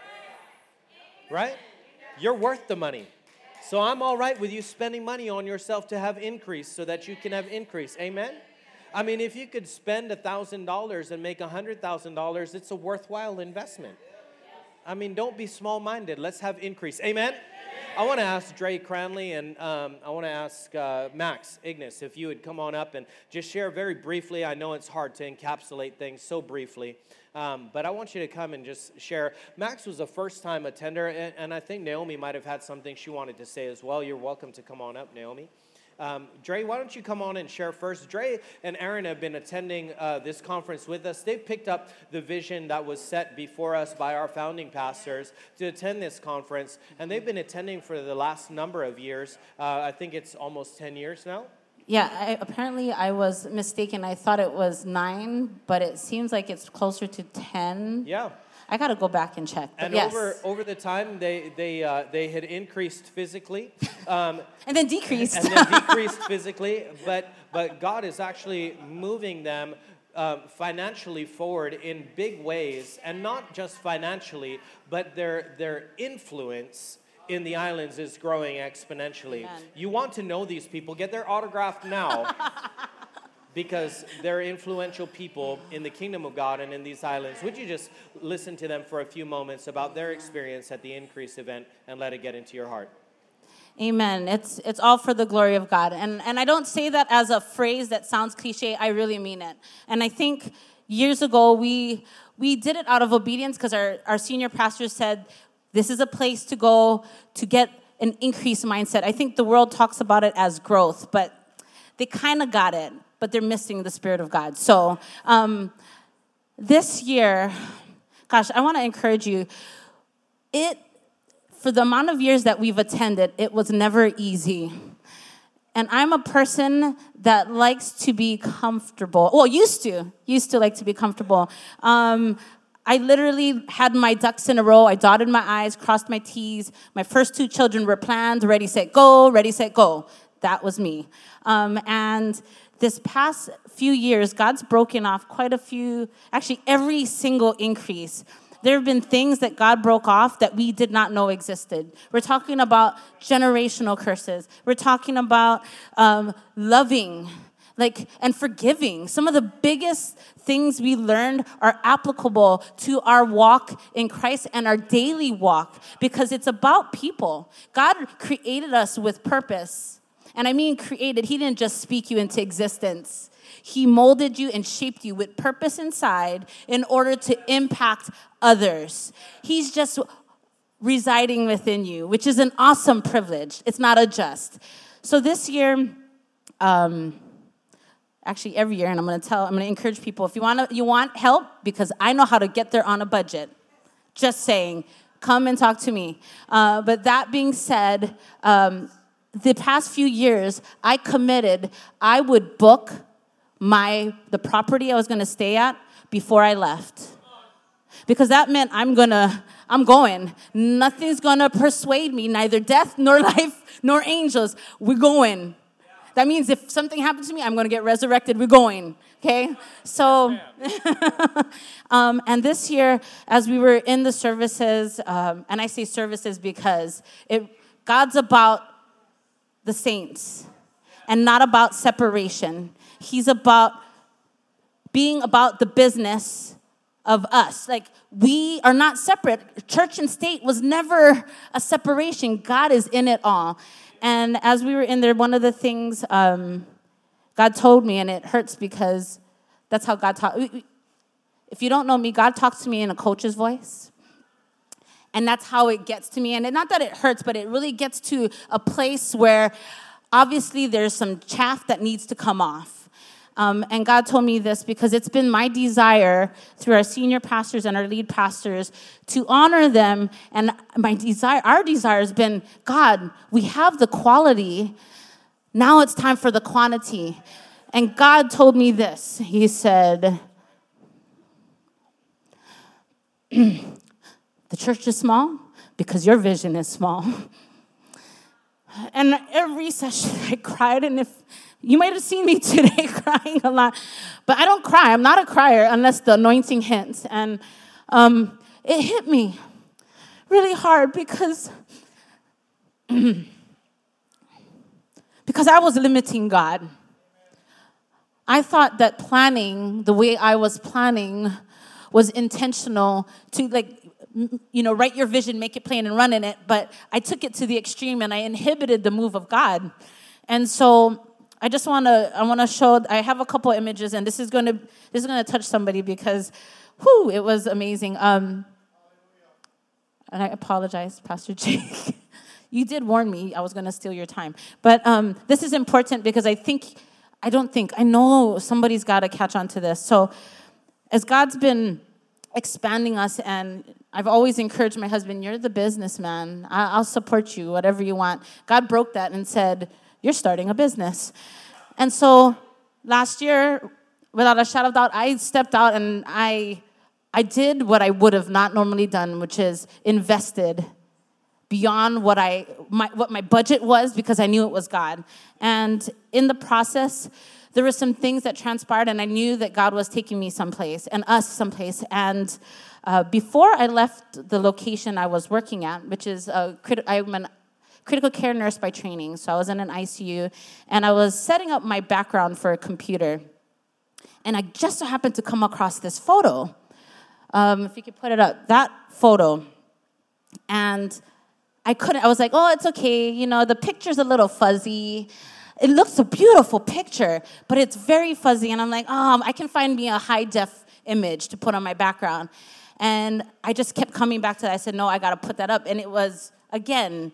Right? You're worth the money. So I'm all right with you spending money on yourself to have increase so that you can have increase. Amen? I mean, if you could spend $1,000 and make $100,000, it's a worthwhile investment. I mean, don't be small-minded. Let's have increase. Amen? I want to ask Dre Cranley and I want to ask Max Ignis if you would come on up and just share very briefly. I know it's hard to encapsulate things so briefly, but I want you to come and just share. Max was a first-time attender, and I think Naomi might have had something she wanted to say as well. You're welcome to come on up, Naomi. Dre, why don't you come on and share first? Dre and Aaron have been attending this conference with us. They've picked up the vision that was set before us by our founding pastors to attend this conference, and they've been attending for the last number of years. I think it's almost 10 years now. Yeah, apparently I was mistaken. I thought it was 9, but it seems like it's closer to 10. Yeah. I got to go back and check. And yes. over the time, they had increased physically. And then decreased. And then decreased physically. But God is actually moving them financially forward in big ways. And not just financially, but their influence in the islands is growing exponentially. Amen. You want to know these people, get their autograph now. Because they're influential people in the kingdom of God and in these islands. Would you just listen to them for a few moments about their experience at the Increase event and let it get into your heart? Amen. It's all for the glory of God. And I don't say that as a phrase that sounds cliche. I really mean it. And I think years ago we did it out of obedience because our senior pastor said, this is a place to go to get an increased mindset. I think the world talks about it as growth, but they kind of got it. But they're missing the Spirit of God. So this year, gosh, I want to encourage you. For the amount of years that we've attended, it was never easy. And I'm a person that likes to be comfortable. Well, used to like to be comfortable. I literally had my ducks in a row. I dotted my I's, crossed my T's. My first 2 children were planned, ready, set, go, ready, set, go. That was me. And this past few years, God's broken off quite a few, actually every single increase. There have been things that God broke off that we did not know existed. We're talking about generational curses. We're talking about loving, and forgiving. Some of the biggest things we learned are applicable to our walk in Christ and our daily walk because it's about people. God created us with purpose. And I mean created. He didn't just speak you into existence. He molded you and shaped you with purpose inside in order to impact others. He's just residing within you, which is an awesome privilege. It's not a just. So this year, actually every year, and I'm going to encourage people, if you want help, because I know how to get there on a budget. Just saying, come and talk to me. But that being said, the past few years, I committed I would book the property I was going to stay at before I left. Because that meant I'm going. Nothing's going to persuade me, neither death nor life nor angels. We're going. That means if something happens to me, I'm going to get resurrected. We're going. Okay? So, and this year, as we were in the services, and I say services because God's about the saints and not about separation. He's about being about the business of us. Like, we are not separate. Church and state was never a separation. God is in it all. And as we were in there, one of the things God told me, and it hurts because that's how God talks. If you don't know me, God talks to me in a coach's voice. And that's how it gets to me. And not that it hurts, but it really gets to a place where obviously there's some chaff that needs to come off. And God told me this because it's been my desire through our senior pastors and our lead pastors to honor them. And our desire has been, God, we have the quality. Now it's time for the quantity. And God told me this. He said, the church is small because your vision is small. And every session I cried, and if you might have seen me today crying a lot, but I don't cry. I'm not a crier unless the anointing hits. And it hit me really hard because I was limiting God. I thought that planning the way I was planning was intentional to, write your vision, make it plain, and run in it. But I took it to the extreme, and I inhibited the move of God. And so I want to show. I have a couple images, and this is going to touch somebody because, it was amazing. And I apologize, Pastor Jake. You did warn me I was going to steal your time, but this is important because I know somebody's got to catch on to this. So, as God's been expanding us, and I've always encouraged my husband, you're the businessman. I'll support you, whatever you want. God broke that and said, you're starting a business. And so last year, without a shadow of doubt, I stepped out and I did what I would have not normally done, which is invested beyond what my budget was because I knew it was God. And in the process, there were some things that transpired, and I knew that God was taking me someplace and us someplace. And before I left the location I was working at, which is I'm a critical care nurse by training, so I was in an ICU, and I was setting up my background for a computer. And I just so happened to come across this photo. If you could put it up, that photo. And I was like, oh, it's okay. The picture's a little fuzzy. It looks a beautiful picture, but it's very fuzzy. And I'm like, I can find me a high-def image to put on my background. And I just kept coming back to that. I said, no, I got to put that up. And it was, again,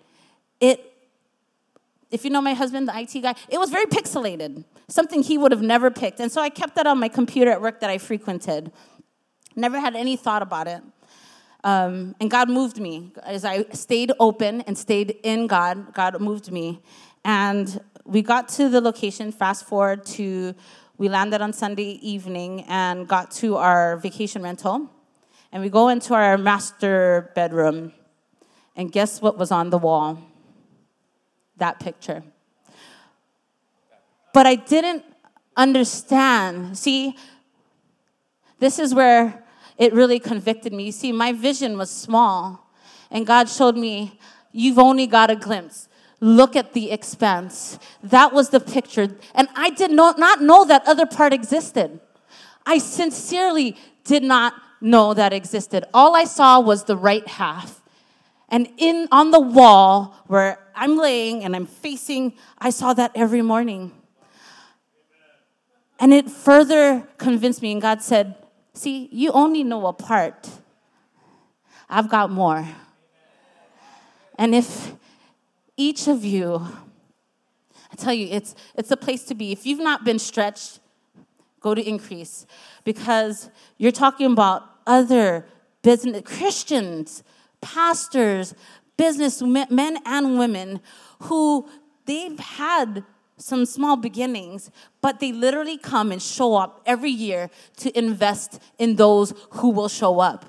if you know my husband, the IT guy, it was very pixelated, something he would have never picked. And so I kept that on my computer at work that I frequented. Never had any thought about it. And God moved me. As I stayed open and stayed in God, God moved me. And we got to the location, fast forward to, we landed on Sunday evening and got to our vacation rental. And we go into our master bedroom. And guess what was on the wall? That picture. But I didn't understand. See, this is where it really convicted me. You see, my vision was small. And God showed me, you've only got a glimpse. Look at the expanse. That was the picture. And I did not know that other part existed. I sincerely did not know that existed. All I saw was the right half. And on the wall where I'm laying and I'm facing, I saw that every morning. And it further convinced me. And God said, see, you only know a part. I've got more. And if each of you, I tell you, it's a place to be. If you've not been stretched, go to Increase. Because you're talking about other business, Christians, pastors, business men and women who they've had some small beginnings, but they literally come and show up every year to invest in those who will show up.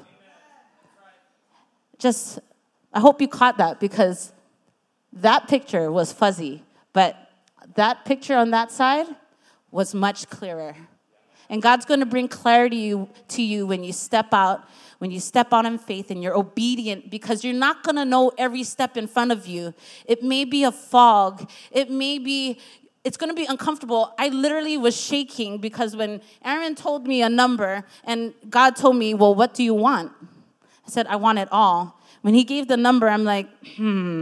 I hope you caught that, because that picture was fuzzy, but that picture on that side was much clearer. And God's going to bring clarity to you when you step out in faith and you're obedient, because you're not going to know every step in front of you. It may be a fog. It may be it's going to be uncomfortable. I literally was shaking because when Aaron told me a number and God told me, well, what do you want? I said, I want it all. When he gave the number, I'm like, It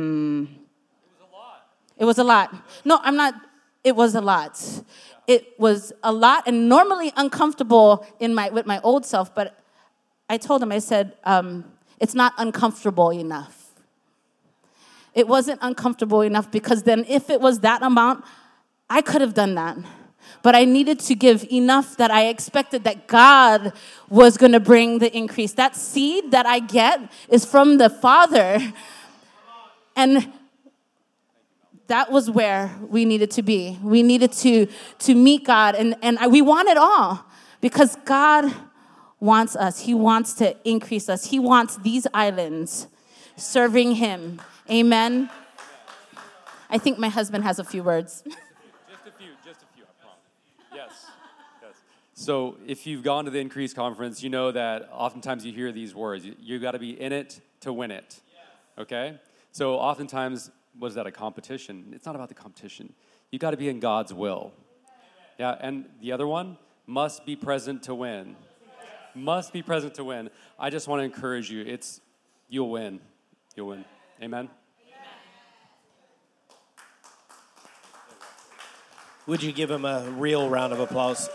was a lot. No, I'm not. It was a lot. It was a lot and normally uncomfortable with my old self, but I told him, I said, it's not uncomfortable enough. It wasn't uncomfortable enough because then if it was that amount, I could have done that. But I needed to give enough that I expected that God was going to bring the increase. That seed that I get is from the Father. And that was where we needed to be. We needed to meet God. And we want it all because God wants us. He wants to increase us. He wants these islands serving him. Amen. I think my husband has a few words. Just a few, I promise. Yes. So if you've gone to the Increase Conference, you know that oftentimes you hear these words. You got to be in it to win it. Okay? So oftentimes, what is that, a competition? It's not about the competition. You got to be in God's will. Yeah, and the other one, must be present to win. Must be present to win. I just want to encourage you. You'll win. You'll win. Amen? Would you give him a real round of applause?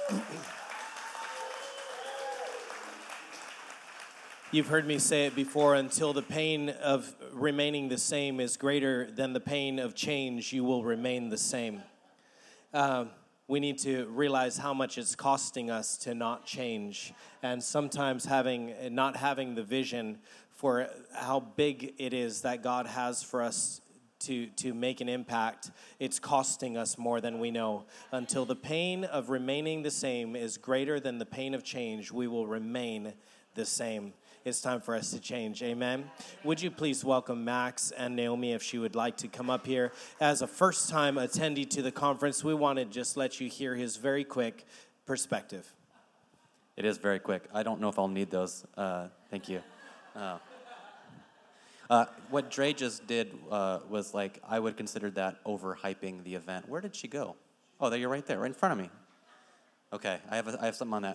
You've heard me say it before, until the pain of remaining the same is greater than the pain of change, you will remain the same. We need to realize how much it's costing us to not change. And sometimes not having the vision for how big it is that God has for us to make an impact, it's costing us more than we know. Until the pain of remaining the same is greater than the pain of change, we will remain the same. It's time for us to change. Amen. Would you please welcome Max and Naomi if she would like to come up here. As a first-time attendee to the conference, we want to just let you hear his very quick perspective. It is very quick. I don't know if I'll need those. Thank you. What Dre just did was like, I would consider that overhyping the event. Where did she go? Oh, there, you're right there, right in front of me. Okay, I have something on that.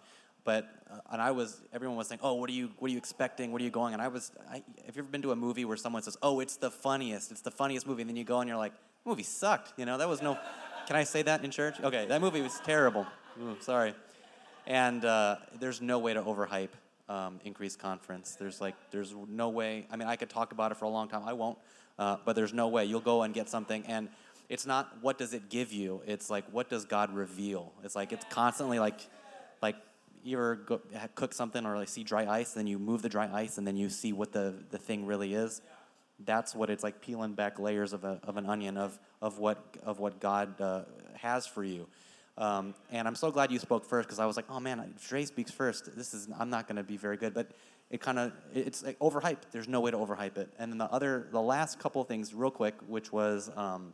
Everyone was saying, oh, what are you expecting? What are you going? And have you ever been to a movie where someone says, oh, it's the funniest movie, and then you go and you're like, the movie sucked, that was no, can I say that in church? Okay, that movie was terrible. Ooh, sorry. And there's no way to overhype Increase Conference. There's no way. I mean, I could talk about it for a long time. I won't, but there's no way. You'll go and get something, and it's not what does it give you. It's like, what does God reveal? It's like, it's constantly like you ever cook something or like see dry ice, then you move the dry ice, and then you see what the thing really is. That's what it's like, peeling back layers of an onion of what God has for you. And I'm so glad you spoke first, because I was like, oh man, if Dre speaks first, I'm not going to be very good. But it's like overhyped. There's no way to overhype it. And then the last couple of things real quick, which was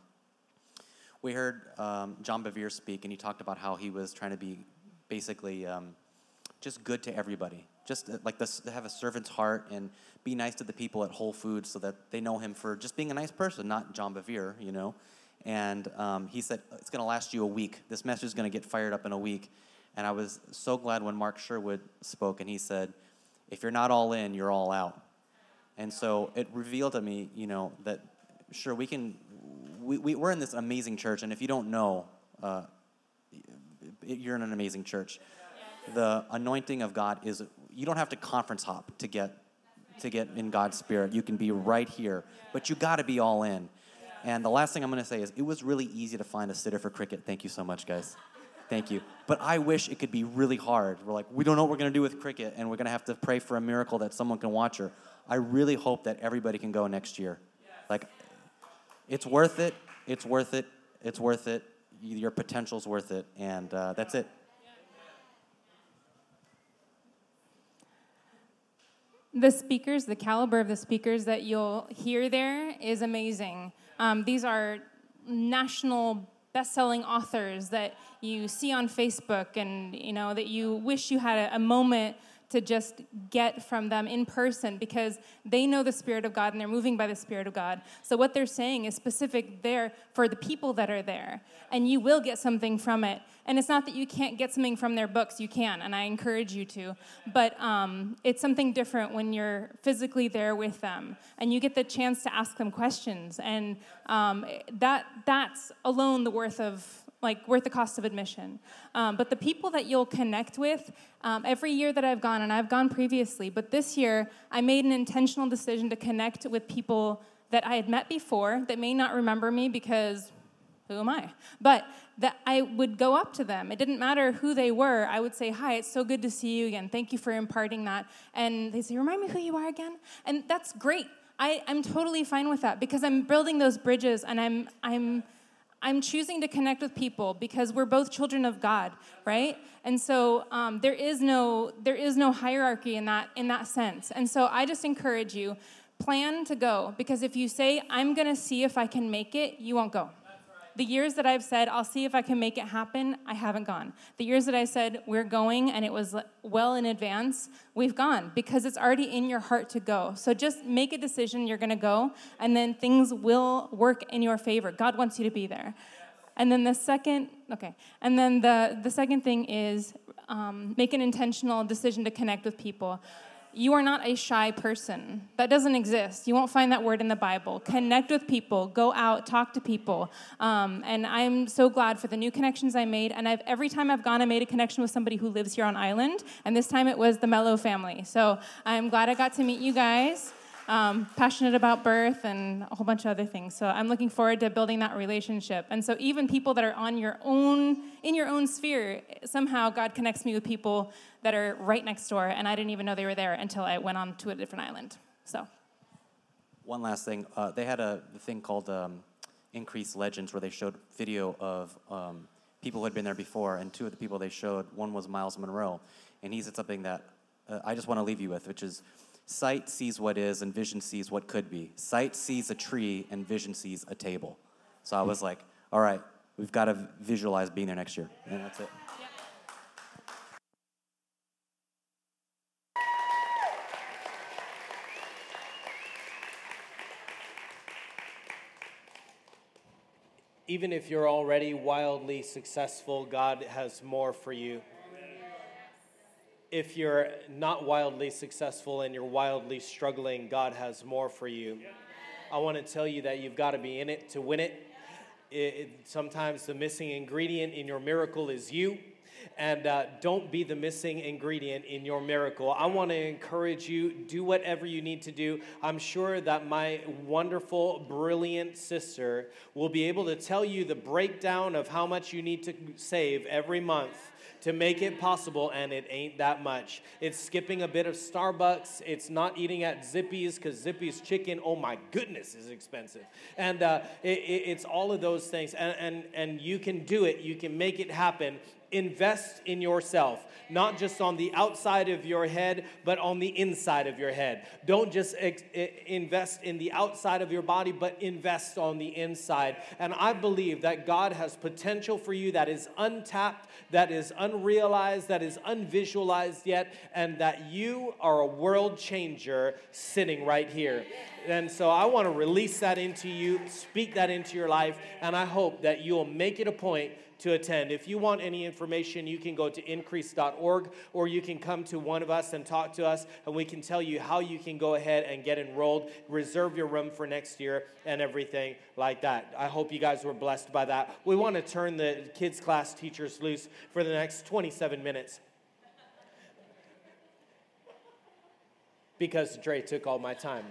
we heard John Bevere speak, and he talked about how he was trying to be basically just good to everybody, just like this, to have a servant's heart and be nice to the people at Whole Foods so that they know him for just being a nice person, not John Bevere, And he said, it's going to last you a week. This message is going to get fired up in a week. And I was so glad when Mark Sherwood spoke, and he said, if you're not all in, you're all out. And so it revealed to me, that sure, we're in this amazing church, and if you don't know, you're in an amazing church. The anointing of God is, you don't have to conference hop to get in God's spirit. You can be right here, but you got to be all in. And the last thing I'm going to say is, it was really easy to find a sitter for cricket. Thank you so much, guys. Thank you. But I wish it could be really hard. We're like, we don't know what we're going to do with cricket, and we're going to have to pray for a miracle that someone can watch her. I really hope that everybody can go next year. Like, it's worth it. It's worth it. It's worth it. Your potential's worth it. And that's it. The caliber of the speakers that you'll hear there is amazing. These are national best-selling authors that you see on Facebook, and that you wish you had a moment to just get from them in person because they know the Spirit of God and they're moving by the Spirit of God. So what they're saying is specific there for the people that are there, and you will get something from it. And it's not that you can't get something from their books. You can, and I encourage you to. But it's something different when you're physically there with them, and you get the chance to ask them questions. And that's alone the worth the cost of admission. But the people that you'll connect with, every year that I've gone, and I've gone previously, but this year I made an intentional decision to connect with people that I had met before that may not remember me because who am I? But that I would go up to them. It didn't matter who they were. I would say, hi, it's so good to see you again. Thank you for imparting that. And they say, remind me who you are again? And that's great. I'm totally fine with that because I'm building those bridges, and I'm choosing to connect with people because we're both children of God, right? And so there is no hierarchy in that sense. And so I just encourage you, plan to go, because if you say, I'm going to see if I can make it, you won't go. The years that I've said, I'll see if I can make it happen, I haven't gone. The years that I said, we're going, and it was well in advance, we've gone, because it's already in your heart to go. So just make a decision, you're going to go, and then things will work in your favor. God wants you to be there. And then the second thing is make an intentional decision to connect with people. You are not a shy person. That doesn't exist. You won't find that word in the Bible. Connect with people. Go out. Talk to people. And I'm so glad for the new connections I made. And every time I've gone, I made a connection with somebody who lives here on island. And this time it was the Mello family. So I'm glad I got to meet you guys. Passionate about birth and a whole bunch of other things. So I'm looking forward to building that relationship. And so even people that are in your own sphere, somehow God connects me with people that are right next door, and I didn't even know they were there until I went on to a different island. So. One last thing. They had a thing called Increase Legends where they showed video of people who had been there before, and two of the people they showed, one was Miles Monroe, and he said something that I just want to leave you with, which is, sight sees what is, and vision sees what could be. Sight sees a tree, and vision sees a table. So I was like, all right, we've got to visualize being there next year. And that's it. Even if you're already wildly successful, God has more for you. If you're not wildly successful and you're wildly struggling, God has more for you. I want to tell you that you've got to be in it to win it. Sometimes the missing ingredient in your miracle is you. And don't be the missing ingredient in your miracle. I want to encourage you, do whatever you need to do. I'm sure that my wonderful, brilliant sister will be able to tell you the breakdown of how much you need to save every month to make it possible, and it ain't that much. It's skipping a bit of Starbucks. It's not eating at Zippy's, because Zippy's chicken, oh my goodness, is expensive. And it's all of those things. And you can do it. You can make it happen. Invest in yourself, not just on the outside of your head, but on the inside of your head. Don't just invest in the outside of your body, but invest on the inside. And I believe that God has potential for you that is untapped, that is unrealized, that is unvisualized yet, and that you are a world changer sitting right here. And so I want to release that into you, speak that into your life, and I hope that you'll make it a point to attend. If you want any information, you can go to increase.org, or you can come to one of us and talk to us, and we can tell you how you can go ahead and get enrolled, reserve your room for next year, and everything like that. I hope you guys were blessed by that. We want to turn the kids class teachers loose for the next 27 minutes. Because Dre took all my time.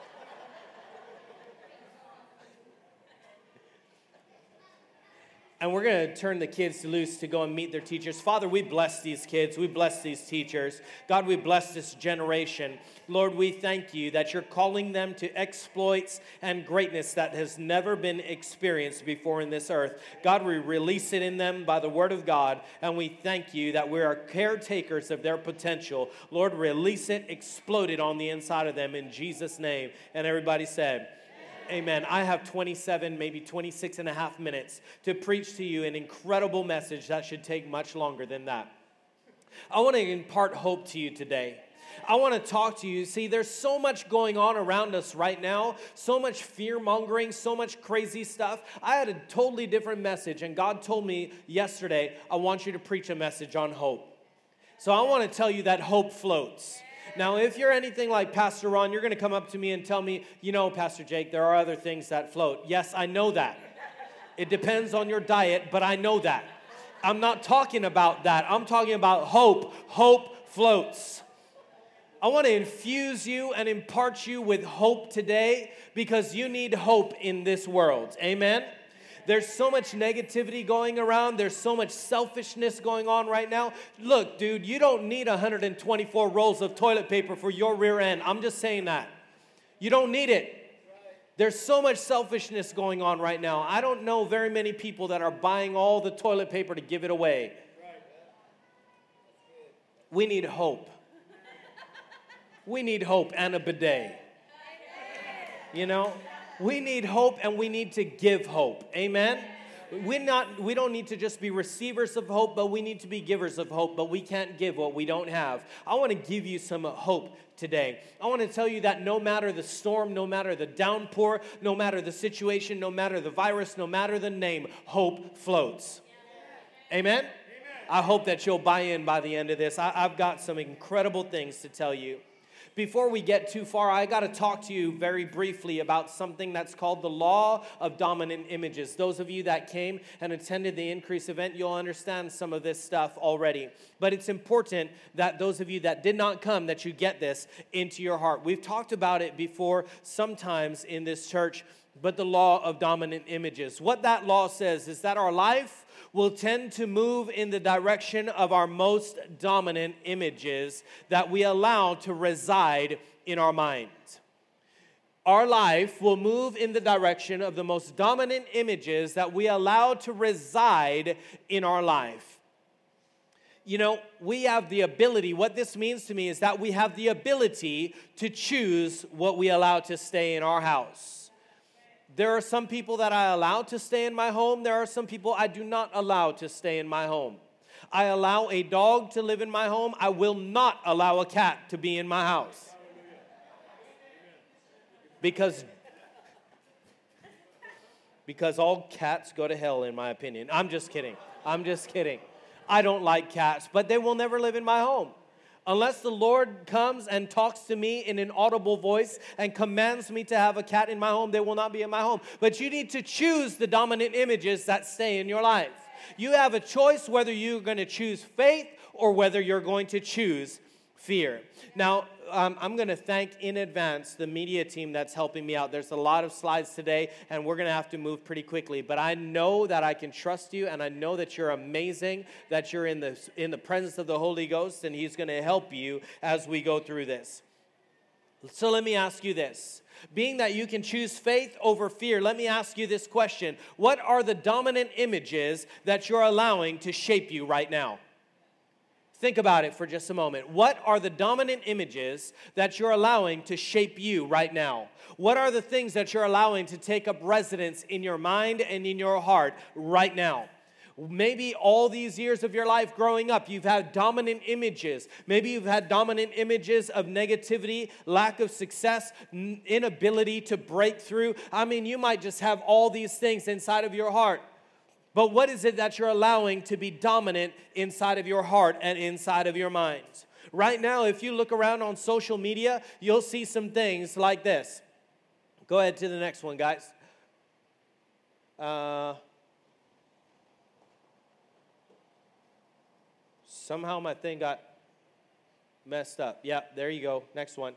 And we're going to turn the kids loose to go and meet their teachers. Father, we bless these kids. We bless these teachers. God, we bless this generation. Lord, we thank you that you're calling them to exploits and greatness that has never been experienced before in this earth. God, we release it in them by the word of God, and we thank you that we are caretakers of their potential. Lord, release it, explode it on the inside of them in Jesus' name. And everybody said, amen. I have 27, maybe 26 and a half minutes to preach to you an incredible message that should take much longer than that. I want to impart hope to you today. I want to talk to you. See, there's so much going on around us right now, so much fear-mongering, so much crazy stuff. I had a totally different message, and God told me yesterday, I want you to preach a message on hope. So I want to tell you that hope floats. Now, if you're anything like Pastor Ron, you're going to come up to me and tell me, you know, Pastor Jake, there are other things that float. Yes, I know that. It depends on your diet, but I know that. I'm not talking about that. I'm talking about hope. Hope floats. I want to infuse you and impart you with hope today because you need hope in this world. Amen? There's so much negativity going around. There's so much selfishness going on right now. Look, dude, you don't need 124 rolls of toilet paper for your rear end. I'm just saying that. You don't need it. There's so much selfishness going on right now. I don't know very many people that are buying all the toilet paper to give it away. We need hope. We need hope and a bidet. You know, we need hope and we need to give hope. Amen? We don't need to just be receivers of hope, but we need to be givers of hope, but we can't give what we don't have. I want to give you some hope today. I want to tell you that no matter the storm, no matter the downpour, no matter the situation, no matter the virus, no matter the name, hope floats. Amen? I hope that you'll buy in by the end of this. I've got some incredible things to tell you. Before we get too far, I got to talk to you very briefly about something that's called the law of dominant images. Those of you that came and attended the Increase event, you'll understand some of this stuff already. But it's important that those of you that did not come, that you get this into your heart. We've talked about it before sometimes in this church, but the law of dominant images. What that law says is that our life will tend to move in the direction of our most dominant images that we allow to reside in our mind. Our life will move in the direction of the most dominant images that we allow to reside in our life. You know, we have the ability, what this means to me is that we have the ability to choose what we allow to stay in our house. There are some people that I allow to stay in my home. There are some people I do not allow to stay in my home. I allow a dog to live in my home. I will not allow a cat to be in my house. Because all cats go to hell, in my opinion. I'm just kidding. I don't like cats, but they will never live in my home. Unless the Lord comes and talks to me in an audible voice and commands me to have a cat in my home, they will not be in my home. But you need to choose the dominant images that stay in your life. You have a choice whether you're going to choose faith or whether you're going to choose fear. Now, I'm going to thank in advance the media team that's helping me out. There's a lot of slides today, and we're going to have to move pretty quickly. But I know that I can trust you, and I know that you're amazing, that you're in the presence of the Holy Ghost, and He's going to help you as we go through this. So let me ask you this. Being that you can choose faith over fear, let me ask you this question. What are the dominant images that you're allowing to shape you right now? Think about it for just a moment. What are the dominant images that you're allowing to shape you right now? What are the things that you're allowing to take up residence in your mind and in your heart right now? Maybe all these years of your life growing up, you've had dominant images. Maybe you've had dominant images of negativity, lack of success, inability to break through. I mean, you might just have all these things inside of your heart. But what is it that you're allowing to be dominant inside of your heart and inside of your mind? Right now, if you look around on social media, you'll see some things like this. Go ahead to the next one, guys. Somehow my thing got messed up. Yep, there you go. Next one.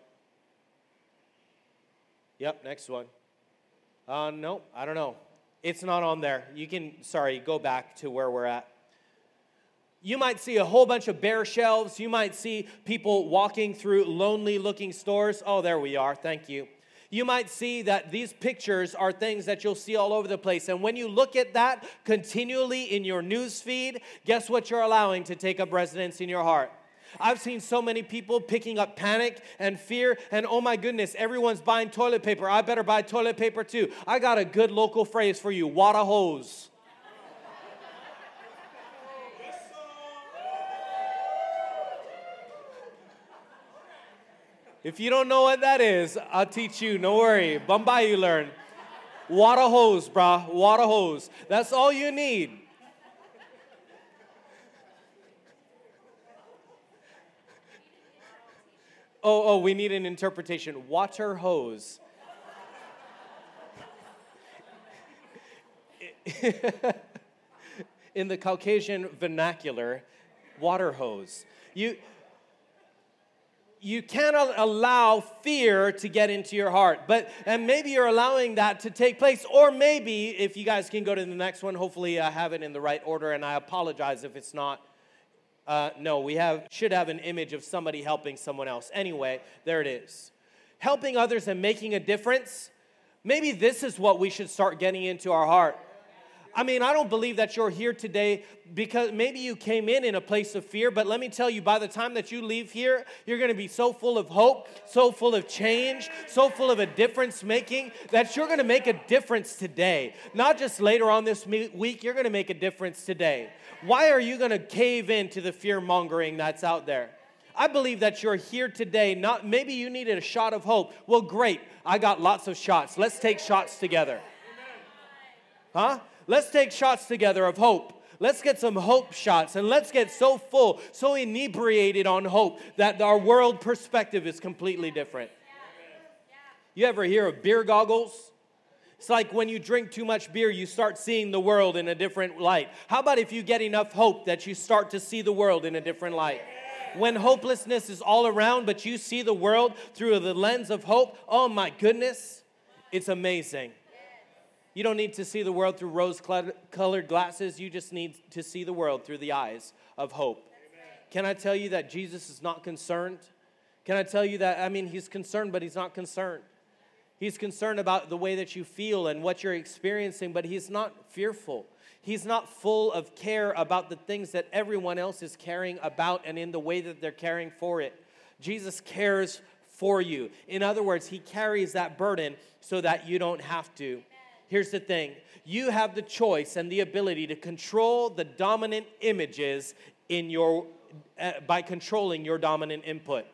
Yep, next one. No, I don't know. It's not on there. You can, go back to where we're at. You might see a whole bunch of bare shelves. You might see people walking through lonely-looking stores. Oh, there we are. Thank you. You might see that these pictures are things that you'll see all over the place. And when you look at that continually in your news feed, guess what you're allowing to take up residence in your heart? I've seen so many people picking up panic and fear, and oh my goodness, everyone's buying toilet paper. I better buy toilet paper too. I got a good local phrase for you, water hose. If you don't know what that is, I'll teach you. No worry. Bombay, you learn. Water hose, brah. Water hose. That's all you need. Oh, we need an interpretation. Water hose. In the Caucasian vernacular, water hose. You cannot allow fear to get into your heart. And maybe you're allowing that to take place. Or maybe, if you guys can go to the next one, hopefully I have it in the right order, and I apologize if it's not. No, we should have an image of somebody helping someone else. Anyway, there it is. Helping others and making a difference. Maybe this is what we should start getting into our heart. I mean, I don't believe that you're here today because maybe you came in a place of fear, but let me tell you, by the time that you leave here, you're going to be so full of hope, so full of change, so full of a difference making, that you're going to make a difference today. Not just later on this week, you're going to make a difference today. Why are you going to cave into the fear mongering that's out there? I believe that you're here today, maybe you needed a shot of hope. Well, great, I got lots of shots. Let's take shots together. Huh? Let's take shots together of hope. Let's get some hope shots, and let's get so full, so inebriated on hope that our world perspective is completely different. You ever hear of beer goggles? It's like when you drink too much beer, you start seeing the world in a different light. How about if you get enough hope that you start to see the world in a different light? When hopelessness is all around, but you see the world through the lens of hope, oh my goodness, it's amazing. You don't need to see the world through rose-colored glasses. You just need to see the world through the eyes of hope. Amen. Can I tell you that Jesus is not concerned? Can I tell you that, he's concerned, but he's not concerned. He's concerned about the way that you feel and what you're experiencing, but he's not fearful. He's not full of care about the things that everyone else is caring about and in the way that they're caring for it. Jesus cares for you. In other words, he carries that burden so that you don't have to. Here's the thing. You have the choice and the ability to control the dominant images by controlling your dominant input.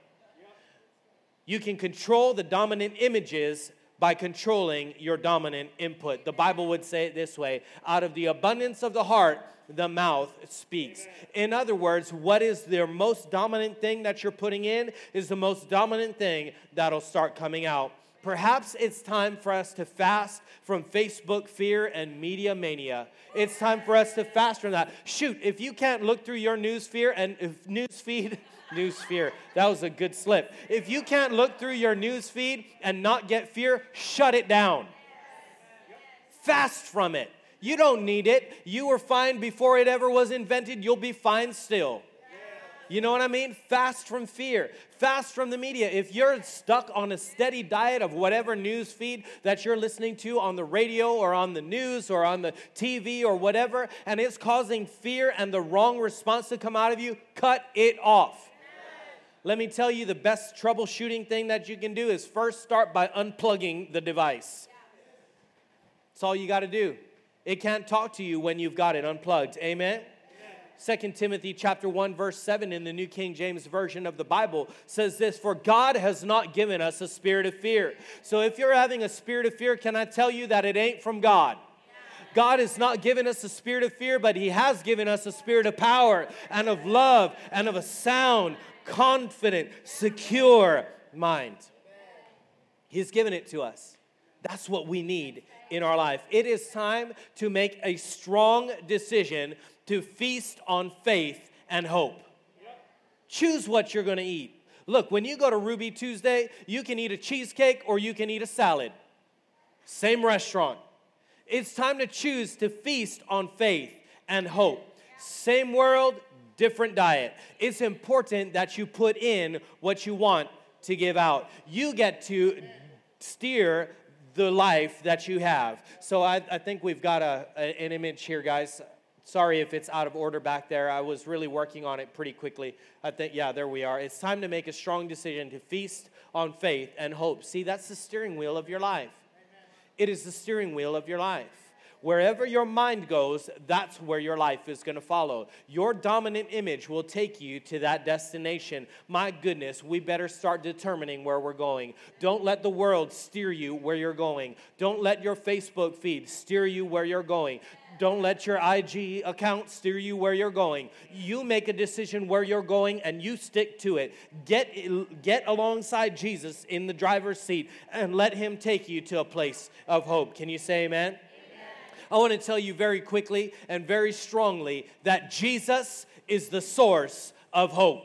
You can control the dominant images by controlling your dominant input. The Bible would say it this way: out of the abundance of the heart, the mouth speaks. In other words, what is the most dominant thing that you're putting in is the most dominant thing that'll start coming out. Perhaps it's time for us to fast from Facebook fear and media mania. It's time for us to fast from that. Shoot, if you can't look through your news fear and news feed, that was a good slip. If you can't look through your news feed and not get fear, shut it down. Fast from it. You don't need it. You were fine before it ever was invented. You'll be fine still. You know what I mean? Fast from fear. Fast from the media. If you're stuck on a steady diet of whatever news feed that you're listening to on the radio or on the news or on the TV or whatever, and it's causing fear and the wrong response to come out of you, cut it off. Let me tell you, the best troubleshooting thing that you can do is first start by unplugging the device. That's all you got to do. It can't talk to you when you've got it unplugged. Amen? 2 Timothy chapter 1, verse 7 in the New King James Version of the Bible says this: for God has not given us a spirit of fear. So if you're having a spirit of fear, can I tell you that it ain't from God? God has not given us a spirit of fear, but he has given us a spirit of power and of love and of a sound, confident, secure mind. He's given it to us. That's what we need in our life. It is time to make a strong decision to feast on faith and hope. Choose what you're going to eat. Look, when you go to Ruby Tuesday, you can eat a cheesecake or you can eat a salad. Same restaurant. It's time to choose to feast on faith and hope. Same world, different diet. It's important that you put in what you want to give out. You get to steer the life that you have. So I think we've got an image here, guys. Sorry if it's out of order back there. I was really working on it pretty quickly. I think, yeah, there we are. It's time to make a strong decision to feast on faith and hope. See, that's the steering wheel of your life. It is the steering wheel of your life. Wherever your mind goes, that's where your life is going to follow. Your dominant image will take you to that destination. My goodness, we better start determining where we're going. Don't let the world steer you where you're going. Don't let your Facebook feed steer you where you're going. Don't let your IG account steer you where you're going. You make a decision where you're going and you stick to it. Get alongside Jesus in the driver's seat and let him take you to a place of hope. Can you say amen? I want to tell you very quickly and very strongly that Jesus is the source of hope.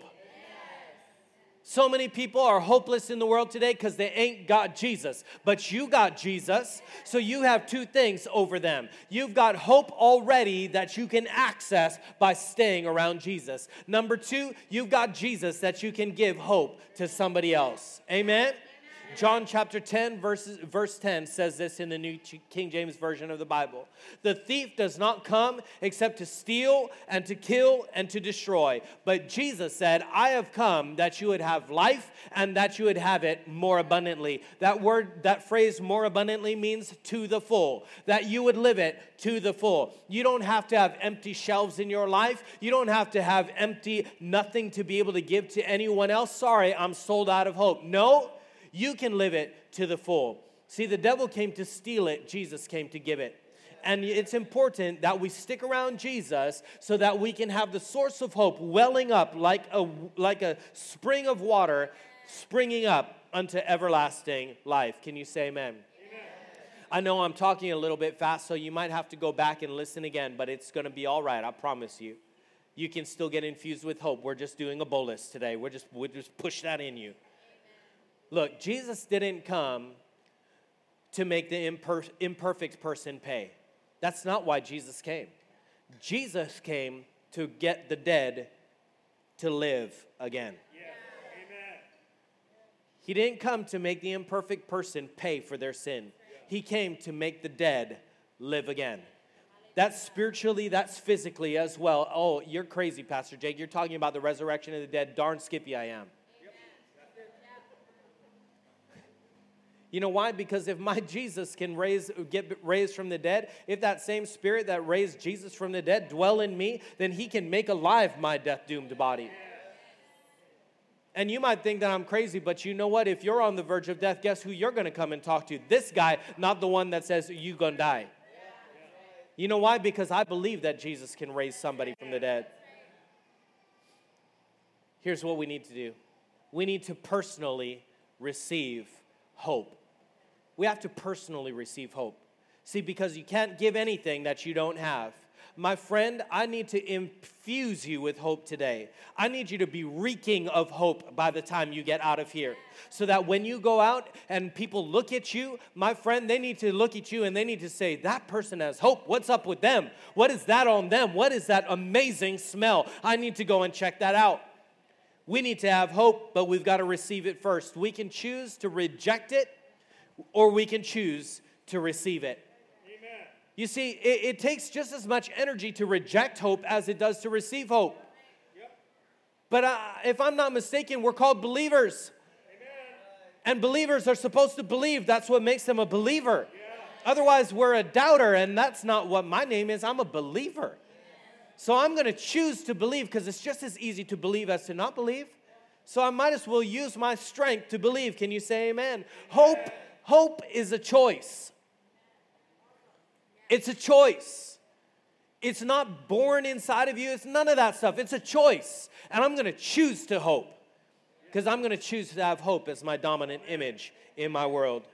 So many people are hopeless in the world today because they ain't got Jesus. But you got Jesus, so you have two things over them. You've got hope already that you can access by staying around Jesus. Number two, you've got Jesus that you can give hope to somebody else. Amen? John chapter 10, verse 10 says this in the New King James Version of the Bible. The thief does not come except to steal and to kill and to destroy. But Jesus said, I have come that you would have life and that you would have it more abundantly. That phrase more abundantly means to the full. That you would live it to the full. You don't have to have empty shelves in your life. You don't have to have empty nothing to be able to give to anyone else. Sorry, I'm sold out of hope. No. You can live it to the full. See, the devil came to steal it. Jesus came to give it. And it's important that we stick around Jesus so that we can have the source of hope welling up like a spring of water springing up unto everlasting life. Can you say amen? I know I'm talking a little bit fast, so you might have to go back and listen again, but it's going to be all right, I promise you. You can still get infused with hope. We're just doing a bolus today. We'll just push that in you. Look, Jesus didn't come to make the imperfect person pay. That's not why Jesus came. Jesus came to get the dead to live again. Amen. He didn't come to make the imperfect person pay for their sin. He came to make the dead live again. That's spiritually, that's physically as well. Oh, you're crazy, Pastor Jake. You're talking about the resurrection of the dead. Darn skippy I am. You know why? Because if my Jesus can get raised from the dead, if that same spirit that raised Jesus from the dead dwell in me, then he can make alive my death-doomed body. And you might think that I'm crazy, but you know what? If you're on the verge of death, guess who you're going to come and talk to? This guy, not the one that says you're going to die. You know why? Because I believe that Jesus can raise somebody from the dead. Here's what we need to do. We need to personally receive hope. We have to personally receive hope. See, because you can't give anything that you don't have. My friend, I need to infuse you with hope today. I need you to be reeking of hope by the time you get out of here. So that when you go out and people look at you, my friend, they need to look at you and they need to say, that person has hope. What's up with them? What is that on them? What is that amazing smell? I need to go and check that out. We need to have hope, but we've got to receive it first. We can choose to reject it, or we can choose to receive it. Amen. You see, it takes just as much energy to reject hope as it does to receive hope. Yep. But if I'm not mistaken, we're called believers. Amen. And believers are supposed to believe. That's what makes them a believer. Yeah. Otherwise, we're a doubter, and that's not what my name is. I'm a believer. So I'm going to choose to believe because it's just as easy to believe as to not believe. So I might as well use my strength to believe. Can you say amen? Hope is a choice. It's a choice. It's not born inside of you. It's none of that stuff. It's a choice. And I'm going to choose to hope because I'm going to choose to have hope as my dominant image in my world.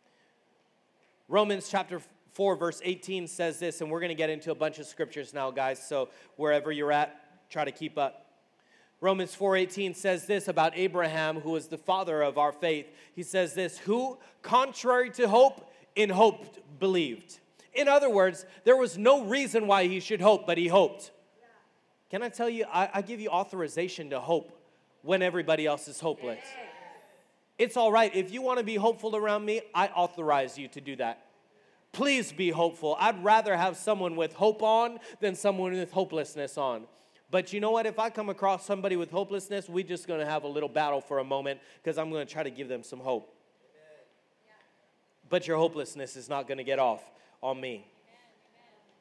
Romans chapter 4 verse 18 says this, and we're going to get into a bunch of scriptures now, guys, so wherever you're at, try to keep up. Romans 4:18 says this about Abraham, who was the father of our faith. He says this, who, contrary to hope, in hope believed. In other words, there was no reason why he should hope, but he hoped. Can I tell you, I give you authorization to hope when everybody else is hopeless. It's all right. If you want to be hopeful around me, I authorize you to do that. Please be hopeful. I'd rather have someone with hope on than someone with hopelessness on. But you know what? If I come across somebody with hopelessness, we're just going to have a little battle for a moment because I'm going to try to give them some hope. But your hopelessness is not going to get off on me.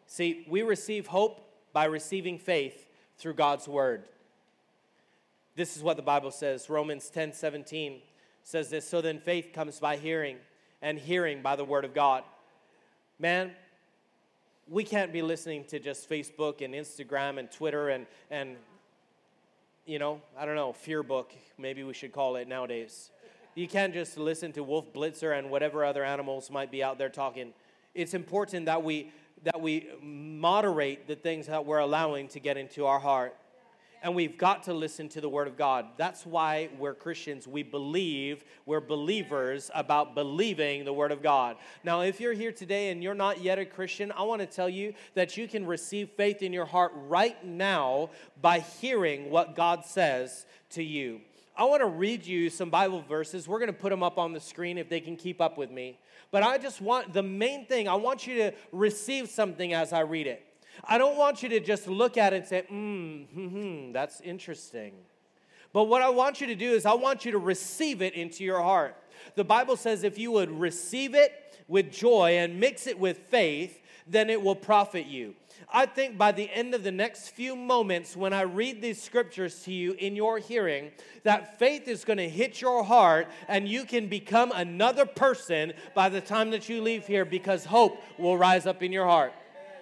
See, we receive hope by receiving faith through God's word. This is what the Bible says. Romans 10:17 says this, so then faith comes by hearing, and hearing by the word of God. Man, we can't be listening to just Facebook and Instagram and Twitter and you know, I don't know, fear book, maybe we should call it nowadays. You can't just listen to Wolf Blitzer and whatever other animals might be out there talking. It's important that we moderate the things that we're allowing to get into our heart. And we've got to listen to the Word of God. That's why we're Christians. We believe, we're believers about believing the Word of God. Now, if you're here today and you're not yet a Christian, I want to tell you that you can receive faith in your heart right now by hearing what God says to you. I want to read you some Bible verses. We're going to put them up on the screen if they can keep up with me. But I just want, the main thing, I want you to receive something as I read it. I don't want you to just look at it and say, that's interesting. But what I want you to do is I want you to receive it into your heart. The Bible says if you would receive it with joy and mix it with faith, then it will profit you. I think by the end of the next few moments when I read these scriptures to you in your hearing, that faith is going to hit your heart and you can become another person by the time that you leave here because hope will rise up in your heart.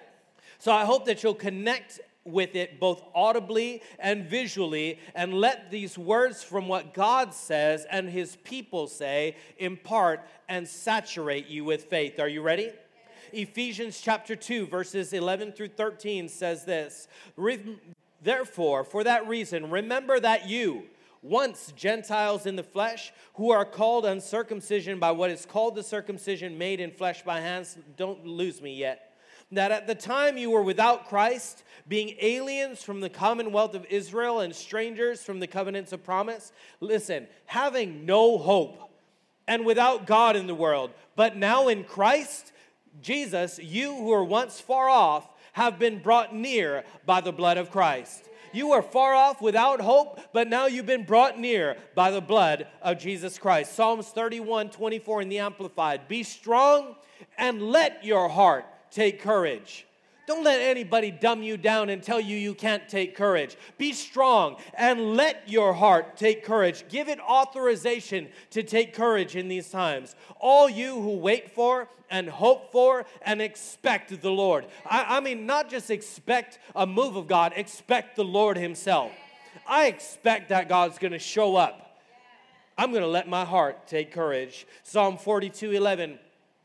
So I hope that you'll connect with it both audibly and visually and let these words from what God says and His people say impart and saturate you with faith. Are you ready? Ephesians chapter 2, verses 11 through 13 says this, therefore, for that reason, remember that you, once Gentiles in the flesh, who are called uncircumcision by what is called the circumcision made in flesh by hands, don't lose me yet, that at the time you were without Christ, being aliens from the commonwealth of Israel and strangers from the covenants of promise, listen, having no hope and without God in the world, but now in Christ Jesus, you who were once far off have been brought near by the blood of Christ. You were far off without hope, but now you've been brought near by the blood of Jesus Christ. Psalms 31:24 in the Amplified. Be strong and let your heart take courage. Don't let anybody dumb you down and tell you you can't take courage. Be strong and let your heart take courage. Give it authorization to take courage in these times. All you who wait for and hope for and expect the Lord. I mean, not just expect a move of God, expect the Lord Himself. I expect that God's going to show up. I'm going to let my heart take courage. Psalm 42:11.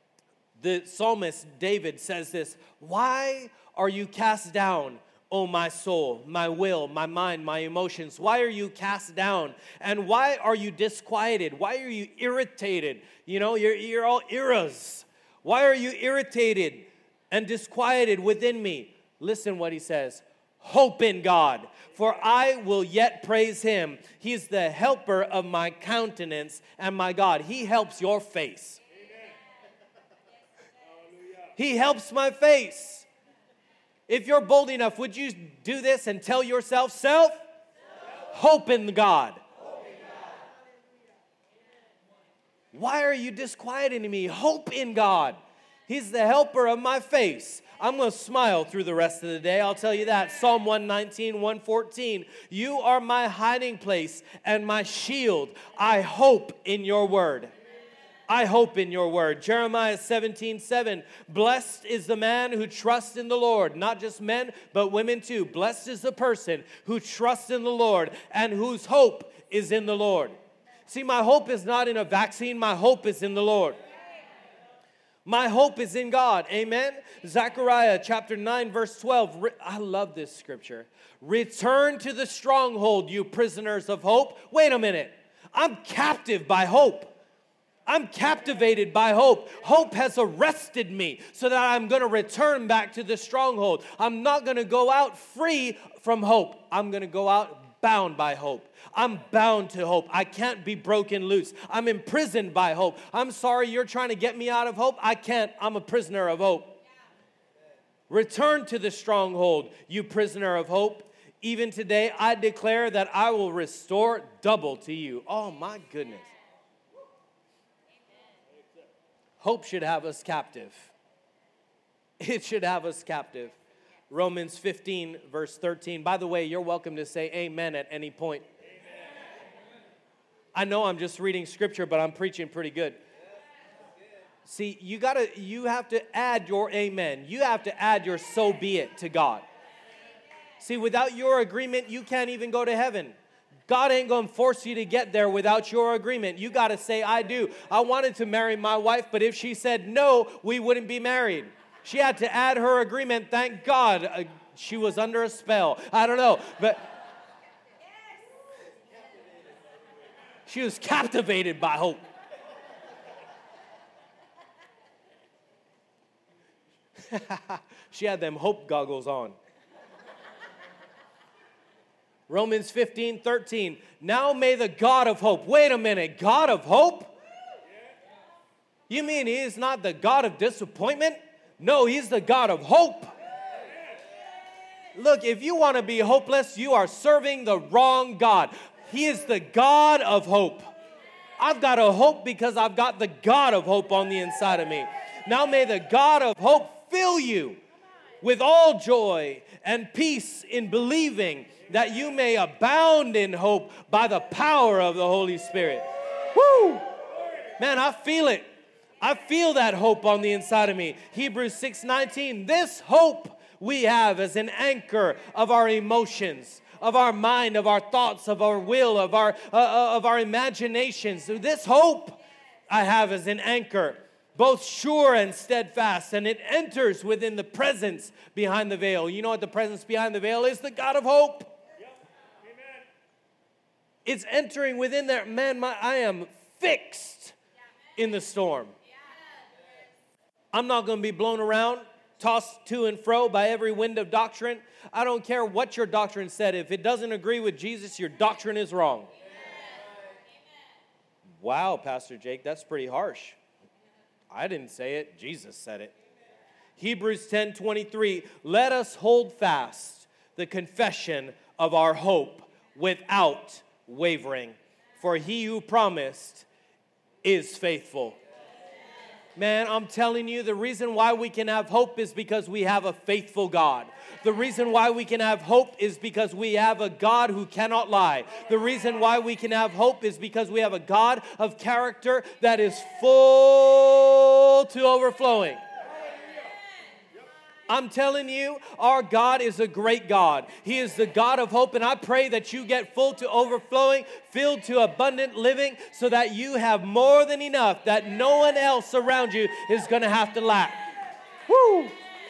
The psalmist David says this, why are you cast down, O my soul, my will, my mind, my emotions? Why are you cast down? And why are you disquieted? Why are you irritated? You know, you're all eras. Why are you irritated and disquieted within me? Listen what he says. Hope in God, for I will yet praise Him. He's the helper of my countenance and my God. He helps your face. He helps my face. If you're bold enough, would you do this and tell yourself, self, hope in God. Why are you disquieting me? Hope in God. He's the helper of my face. I'm going to smile through the rest of the day. I'll tell you that. Psalm 119, 114. You are my hiding place and my shield. I hope in your word. I hope in your word. Jeremiah 17:7. Blessed is the man who trusts in the Lord. Not just men, but women too. Blessed is the person who trusts in the Lord and whose hope is in the Lord. See, my hope is not in a vaccine. My hope is in the Lord. My hope is in God. Amen. Zechariah chapter 9, verse 12. I love this scripture. Return to the stronghold, you prisoners of hope. Wait a minute. I'm captive by hope. I'm captivated by hope. Hope has arrested me so that I'm going to return back to the stronghold. I'm not going to go out free from hope. I'm going to go out bound by hope. I'm bound to hope. I can't be broken loose. I'm imprisoned by hope. I'm sorry you're trying to get me out of hope. I can't. I'm a prisoner of hope. Return to the stronghold, you prisoner of hope. Even today, I declare that I will restore double to you. Oh, my goodness. Hope should have us captive. It should have us captive. Romans 15, verse 13. By the way, you're welcome to say amen at any point. I know I'm just reading scripture, but I'm preaching pretty good. See, you have to add your amen. You have to add your so be it to God. See, without your agreement, you can't even go to heaven. God ain't going to force you to get there without your agreement. You got to say, I do. I wanted to marry my wife, but if she said no, we wouldn't be married. She had to add her agreement. Thank God she was under a spell. I don't know, but she was captivated by hope. She had them hope goggles on. Romans 15, 13. Now may the God of hope. Wait a minute, God of hope? You mean he is not the God of disappointment? No, he's the God of hope. Look, if you want to be hopeless, you are serving the wrong God. He is the God of hope. I've got a hope because I've got the God of hope on the inside of me. Now may the God of hope fill you with all joy and peace in believing, that you may abound in hope by the power of the Holy Spirit. Woo! Man, I feel it. I feel that hope on the inside of me. Hebrews 6:19. This hope we have as an anchor of our emotions, of our mind, of our thoughts, of our will, of our imaginations. So this hope I have as an anchor, both sure and steadfast, and it enters within the presence behind the veil. You know what the presence behind the veil is? The God of hope. It's entering within there. Man, I am fixed in the storm. I'm not going to be blown around, tossed to and fro by every wind of doctrine. I don't care what your doctrine said. If it doesn't agree with Jesus, your doctrine is wrong. Wow, Pastor Jake, that's pretty harsh. I didn't say it. Jesus said it. Hebrews 10:23. Let us hold fast the confession of our hope without wavering, for he who promised is faithful. Man, I'm telling you, the reason why we can have hope is because we have a faithful God. The reason why we can have hope is because we have a God who cannot lie. The reason why we can have hope is because we have a God of character that is full to overflowing. I'm telling you, our God is a great God. He is the God of hope, and I pray that you get full to overflowing, filled to abundant living, so that you have more than enough, that no one else around you is going to have to lack. Woo!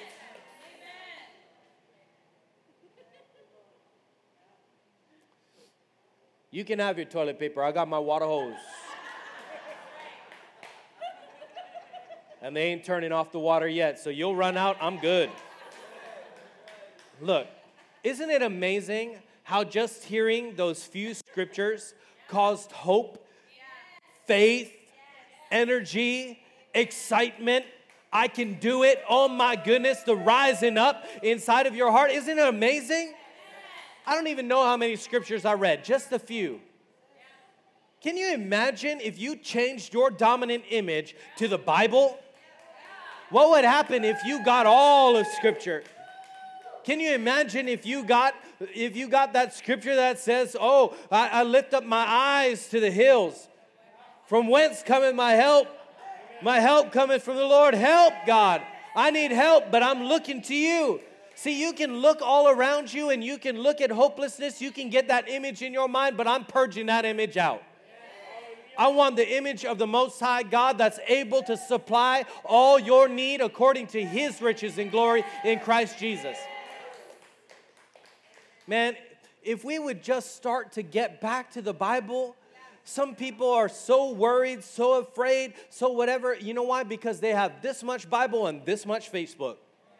You can have your toilet paper. I got my water hose. And they ain't turning off the water yet, so you'll run out. I'm good. Look, isn't it amazing how just hearing those few scriptures caused hope, faith, energy, excitement? I can do it. Oh my goodness, the rising up inside of your heart. Isn't it amazing? I don't even know how many scriptures I read, just a few. Can you imagine if you changed your dominant image to the Bible? What would happen if you got all of Scripture? Can you imagine if you got that scripture that says, oh, I lift up my eyes to the hills. From whence cometh my help? My help cometh from the Lord. Help, God. I need help, but I'm looking to you. See, you can look all around you and you can look at hopelessness. You can get that image in your mind, but I'm purging that image out. I want the image of the Most High God that's able to supply all your need according to His riches and glory in Christ Jesus. Man, if we would just start to get back to the Bible, some people are so worried, so afraid, so whatever. You know why? Because they have this much Bible and this much Facebook.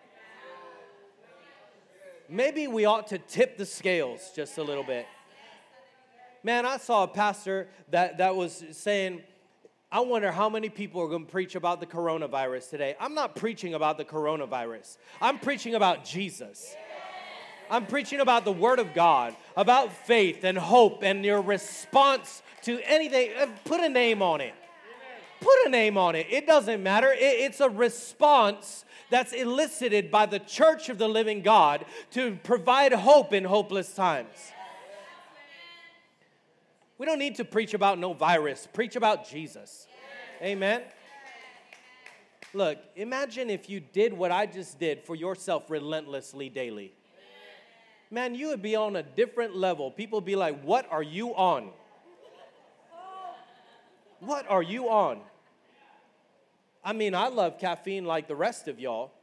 Maybe we ought to tip the scales just a little bit. Man, I saw a pastor that was saying, I wonder how many people are going to preach about the coronavirus today. I'm not preaching about the coronavirus. I'm preaching about Jesus. I'm preaching about the Word of God, about faith and hope and your response to anything. Put a name on it. Put a name on it. It doesn't matter. It's a response that's elicited by the church of the living God to provide hope in hopeless times. We don't need to preach about no virus. Preach about Jesus. Amen. Look, imagine if you did what I just did for yourself relentlessly daily. Man, you would be on a different level. People would be like, what are you on? What are you on? I mean, I love caffeine like the rest of y'all.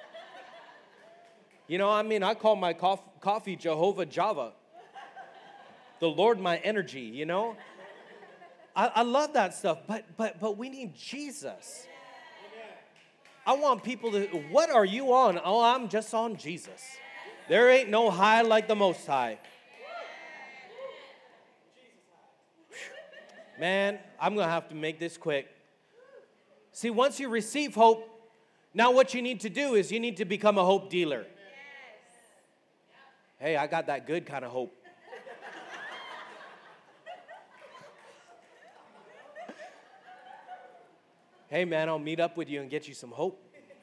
You know, I mean, I call my coffee Jehovah Java. The Lord my energy, you know? I love that stuff, but we need Jesus. I want people to, what are you on? Oh, I'm just on Jesus. There ain't no high like the Most High. Man, I'm going to have to make this quick. See, once you receive hope, now what you need to do is you need to become a hope dealer. Hey, I got that good kind of hope. Hey, man, I'll meet up with you and get you some hope.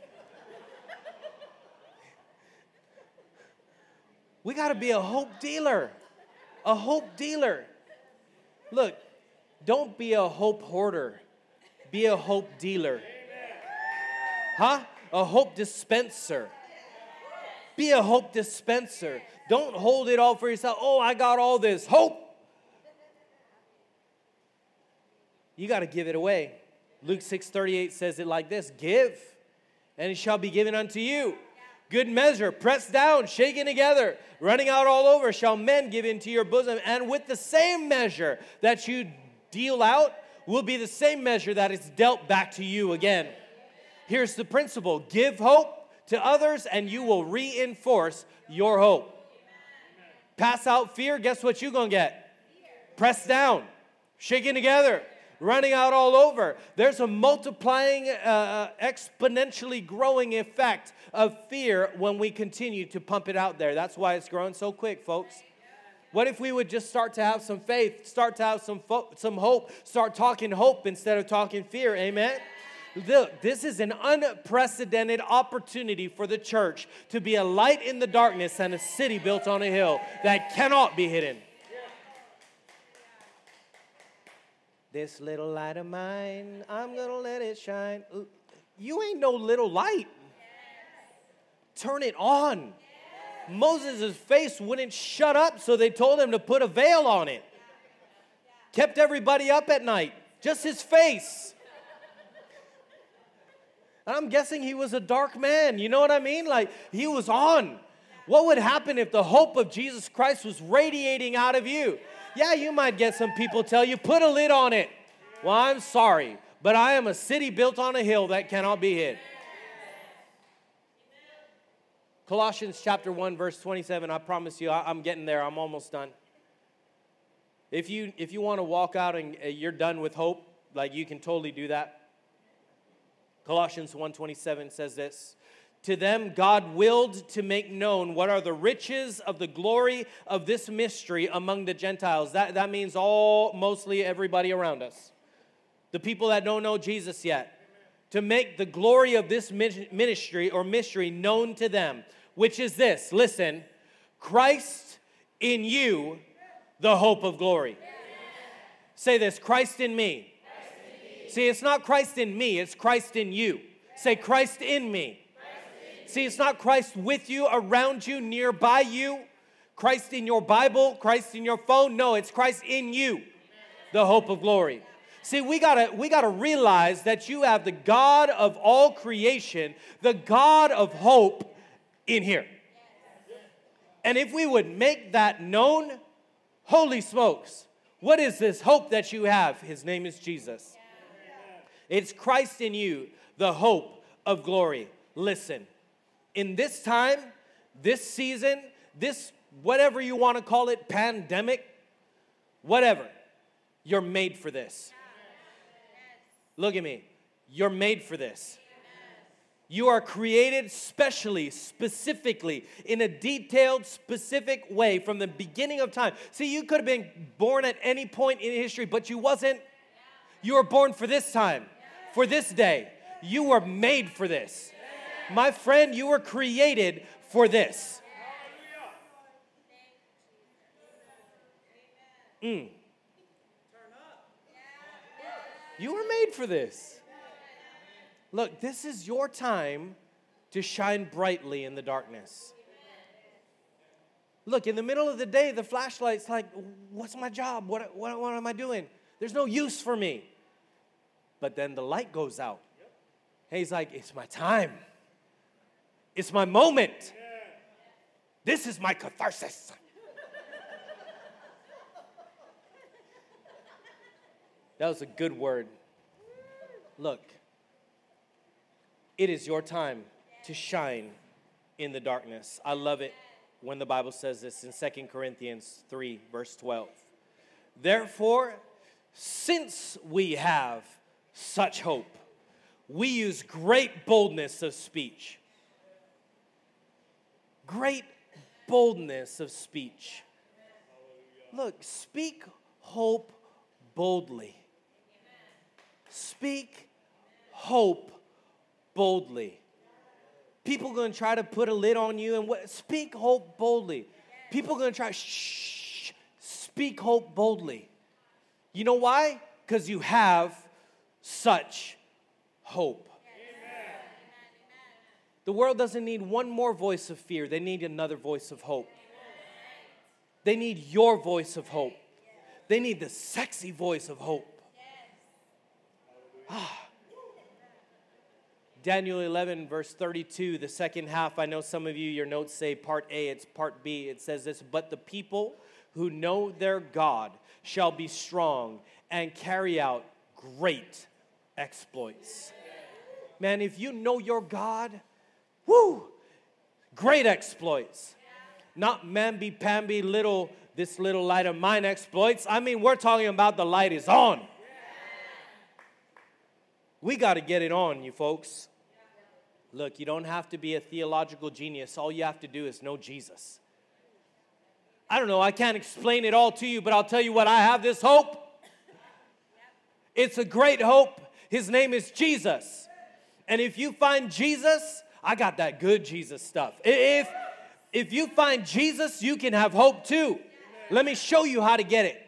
We got to be a hope dealer. A hope dealer. Look, don't be a hope hoarder. Be a hope dealer. Huh? A hope dispenser. Be a hope dispenser. Don't hold it all for yourself. Oh, I got all this hope. You got to give it away. Luke 6:38 says it like this: give, and it shall be given unto you. Good measure, pressed down, shaken together, running out all over, shall men give into your bosom. And with the same measure that you deal out will be the same measure that is dealt back to you again. Here's the principle: give hope to others, and you will reinforce your hope. Pass out fear, guess what you're going to get? Pressed down, shaken together, running out all over. There's a multiplying, exponentially growing effect of fear when we continue to pump it out there. That's why it's growing so quick, folks. What if we would just start to have some faith, start to have some hope, start talking hope instead of talking fear, amen? Look, this is an unprecedented opportunity for the church to be a light in the darkness and a city built on a hill that cannot be hidden. This little light of mine, I'm going to let it shine. You ain't no little light. Turn it on. Moses' face wouldn't shut up, so they told him to put a veil on it. Kept everybody up at night. Just his face. And I'm guessing he was a dark man. You know what I mean? Like, he was on. What would happen if the hope of Jesus Christ was radiating out of you? Yeah, you might get some people tell you, put a lid on it. Well, I'm sorry, but I am a city built on a hill that cannot be hid. Colossians chapter 1, verse 27, I promise you, I'm getting there. I'm almost done. If you want to walk out and you're done with hope, like you can totally do that. Colossians 1:27 says this: to them God willed to make known what are the riches of the glory of this mystery among the Gentiles. That means mostly everybody around us. The people that don't know Jesus yet. To make the glory of this ministry or mystery known to them, which is this, listen, Christ in you, the hope of glory. Say this, Christ in me. See, it's not Christ in me, it's Christ in you. Say, Christ in me. See, it's not Christ with you, around you, nearby you. Christ in your Bible, Christ in your phone. No, it's Christ in you, the hope of glory. See, we gotta realize that you have the God of all creation, the God of hope in here. And if we would make that known, holy smokes, what is this hope that you have? His name is Jesus. It's Christ in you, the hope of glory. Listen, in this time, this season, this whatever you want to call it, pandemic, whatever, you're made for this. Look at me. You're made for this. You are created specifically, in a detailed, specific way from the beginning of time. See, you could have been born at any point in history, but you wasn't. You were born for this time. for this day. You were made for this. My friend, you were created for this. You were made for this. Look, this is your time to shine brightly in the darkness. Look, in the middle of the day, the flashlight's like, what's my job? What am I doing? There's no use for me. But then the light goes out. Hey, he's like, it's my time. It's my moment. This is my catharsis. That was a good word. Look, it is your time to shine in the darkness. I love it when the Bible says this in 2 Corinthians 3, verse 12. Therefore, since we have such hope, we use great boldness of speech. Great boldness of speech. Look, speak hope boldly. Speak hope boldly. People are going to try to put a lid on you and speak hope boldly. People are going to try, speak hope boldly. You know why? Because you have such hope. Amen. The world doesn't need one more voice of fear. They need another voice of hope. They need your voice of hope. They need the sexy voice of hope. Daniel 11, verse 32, the second half. I know some of you, your notes say part A, it's part B. It says this, but the people who know their God shall be strong and carry out great exploits. Man, if you know your God, woo, great exploits. Not mamby-pamby this little light of mine exploits. I mean, we're talking about the light is on. We got to get it on, you folks. Look, you don't have to be a theological genius. All you have to do is know Jesus. I don't know, I can't explain it all to you, but I'll tell you what, I have this hope. It's a great hope. His name is Jesus. And if you find Jesus, I got that good Jesus stuff. If you find Jesus, you can have hope too. Let me show you how to get it.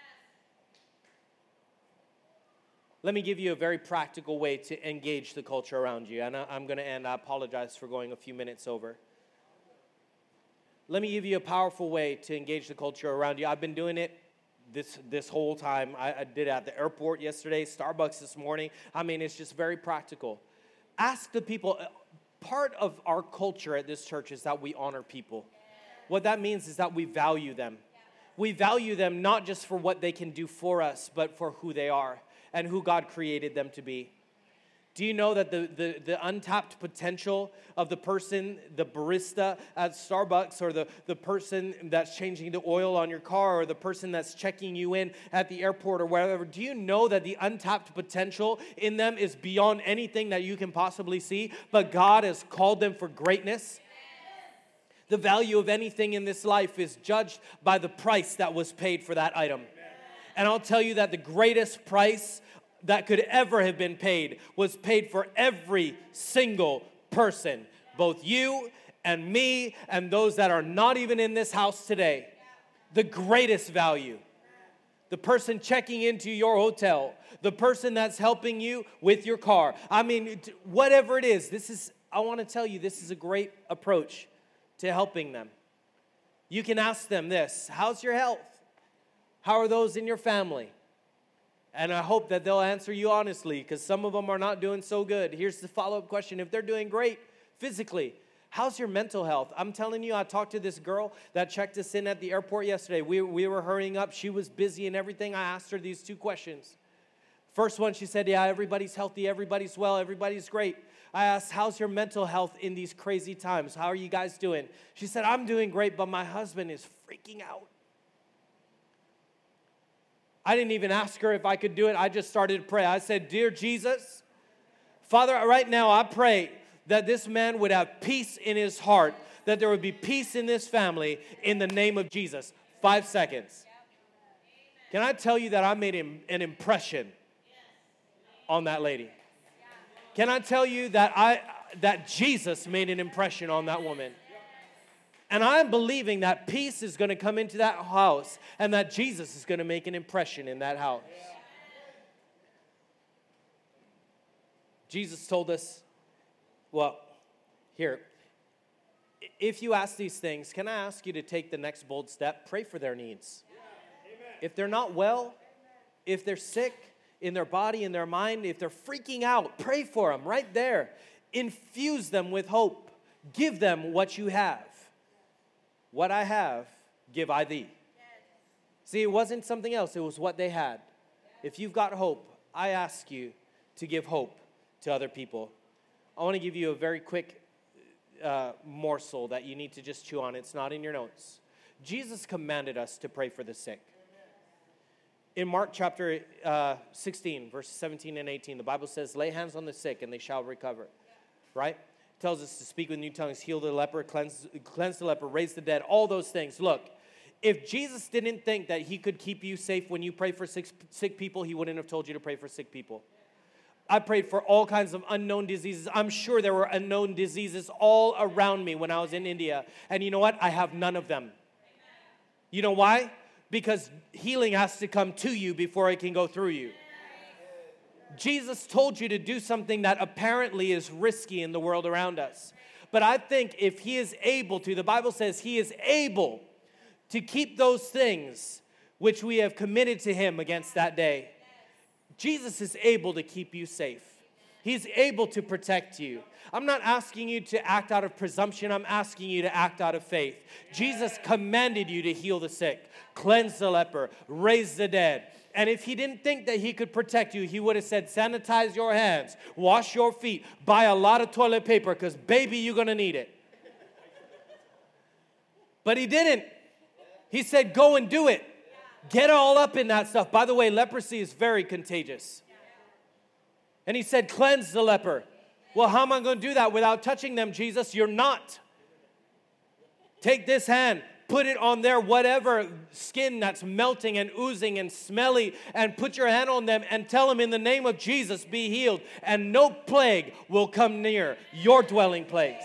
Let me give you a very practical way to engage the culture around you. And I'm going to end. I apologize for going a few minutes over. Let me give you a powerful way to engage the culture around you. I've been doing it this whole time. I did it at the airport yesterday, Starbucks this morning. I mean, it's just very practical. Ask the people. Part of our culture at this church is that we honor people. What that means is that we value them. We value them not just for what they can do for us, but for who they are and who God created them to be. Do you know that the untapped potential of the person, the barista at Starbucks, or the person that's changing the oil on your car, or the person that's checking you in at the airport or wherever, do you know that the untapped potential in them is beyond anything that you can possibly see, but God has called them for greatness? The value of anything in this life is judged by the price that was paid for that item. And I'll tell you that the greatest price that could ever have been paid was paid for every single person, both you and me and those that are not even in this house today. The greatest value. The person checking into your hotel, the person that's helping you with your car. I mean, whatever it is, I want to tell you, this is a great approach to helping them. You can ask them this: how's your health? How are those in your family? And I hope that they'll answer you honestly, because some of them are not doing so good. Here's the follow-up question. If they're doing great physically, how's your mental health? I'm telling you, I talked to this girl that checked us in at the airport yesterday. We were hurrying up. She was busy and everything. I asked her these two questions. First one, she said, yeah, everybody's healthy, everybody's well, everybody's great. I asked, how's your mental health in these crazy times? How are you guys doing? She said, I'm doing great, but my husband is freaking out. I didn't even ask her if I could do it. I just started to pray. I said, Dear Jesus, Father, right now I pray that this man would have peace in his heart, that there would be peace in this family in the name of Jesus. 5 seconds. Can I tell you that I made an impression on that lady? Can I tell you that Jesus made an impression on that woman? And I'm believing that peace is going to come into that house and that Jesus is going to make an impression in that house. Jesus told us, well, here, if you ask these things, can I ask you to take the next bold step? Pray for their needs. If they're not well, if they're sick in their body, in their mind, if they're freaking out, pray for them right there. Infuse them with hope. Give them what you have. What I have, give I thee. See, it wasn't something else. It was what they had. If you've got hope, I ask you to give hope to other people. I want to give you a very quick morsel that you need to just chew on. It's not in your notes. Jesus commanded us to pray for the sick. In Mark chapter 16, verses 17 and 18, the Bible says, lay hands on the sick and they shall recover. Right? It tells us to speak with new tongues, heal the leper, cleanse the leper, raise the dead, all those things. Look, if Jesus didn't think that he could keep you safe when you pray for sick people, he wouldn't have told you to pray for sick people. I prayed for all kinds of unknown diseases. I'm sure there were unknown diseases all around me when I was in India. And you know what? I have none of them. You know why? Because healing has to come to you before it can go through you. Jesus told you to do something that apparently is risky in the world around us. But I think if he is able to, the Bible says he is able to keep those things which we have committed to him against that day. Jesus is able to keep you safe. He's able to protect you. I'm not asking you to act out of presumption. I'm asking you to act out of faith. Jesus commanded you to heal the sick, cleanse the leper, raise the dead. And if he didn't think that he could protect you, he would have said, sanitize your hands, wash your feet, buy a lot of toilet paper, because baby, you're going to need it. But he didn't. He said, go and do it. Get all up in that stuff. By the way, leprosy is very contagious. And he said, cleanse the leper. Well, how am I going to do that without touching them, Jesus? You're not. Take this hand. Put it on their whatever skin that's melting and oozing and smelly, and put your hand on them and tell them in the name of Jesus, be healed. And no plague will come near your dwelling place.